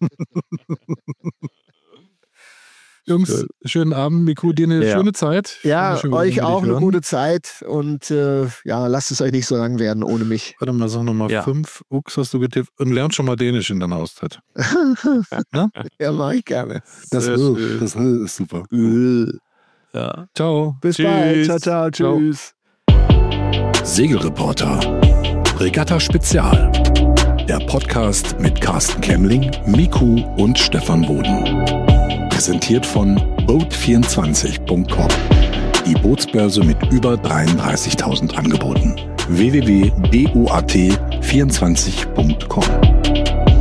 Jungs, schönen Abend, Miku, dir eine schöne Zeit. Ja, Schön, euch auch eine hören. gute Zeit und lasst es euch nicht so lang werden ohne mich. Warte mal, sag nochmal 5 Ux hast du getippt und lernt schon mal Dänisch in deiner Auszeit. Ja, mach ich gerne. Das ist super. Ja. Ciao. Bis bald. Ciao. Tschüss. Segelreporter. Regatta Spezial. Der Podcast mit Carsten Kemmling, Miku und Stefan Boden. Präsentiert von Boat24.com. Die Bootsbörse mit über 33.000 Angeboten. www.boat24.com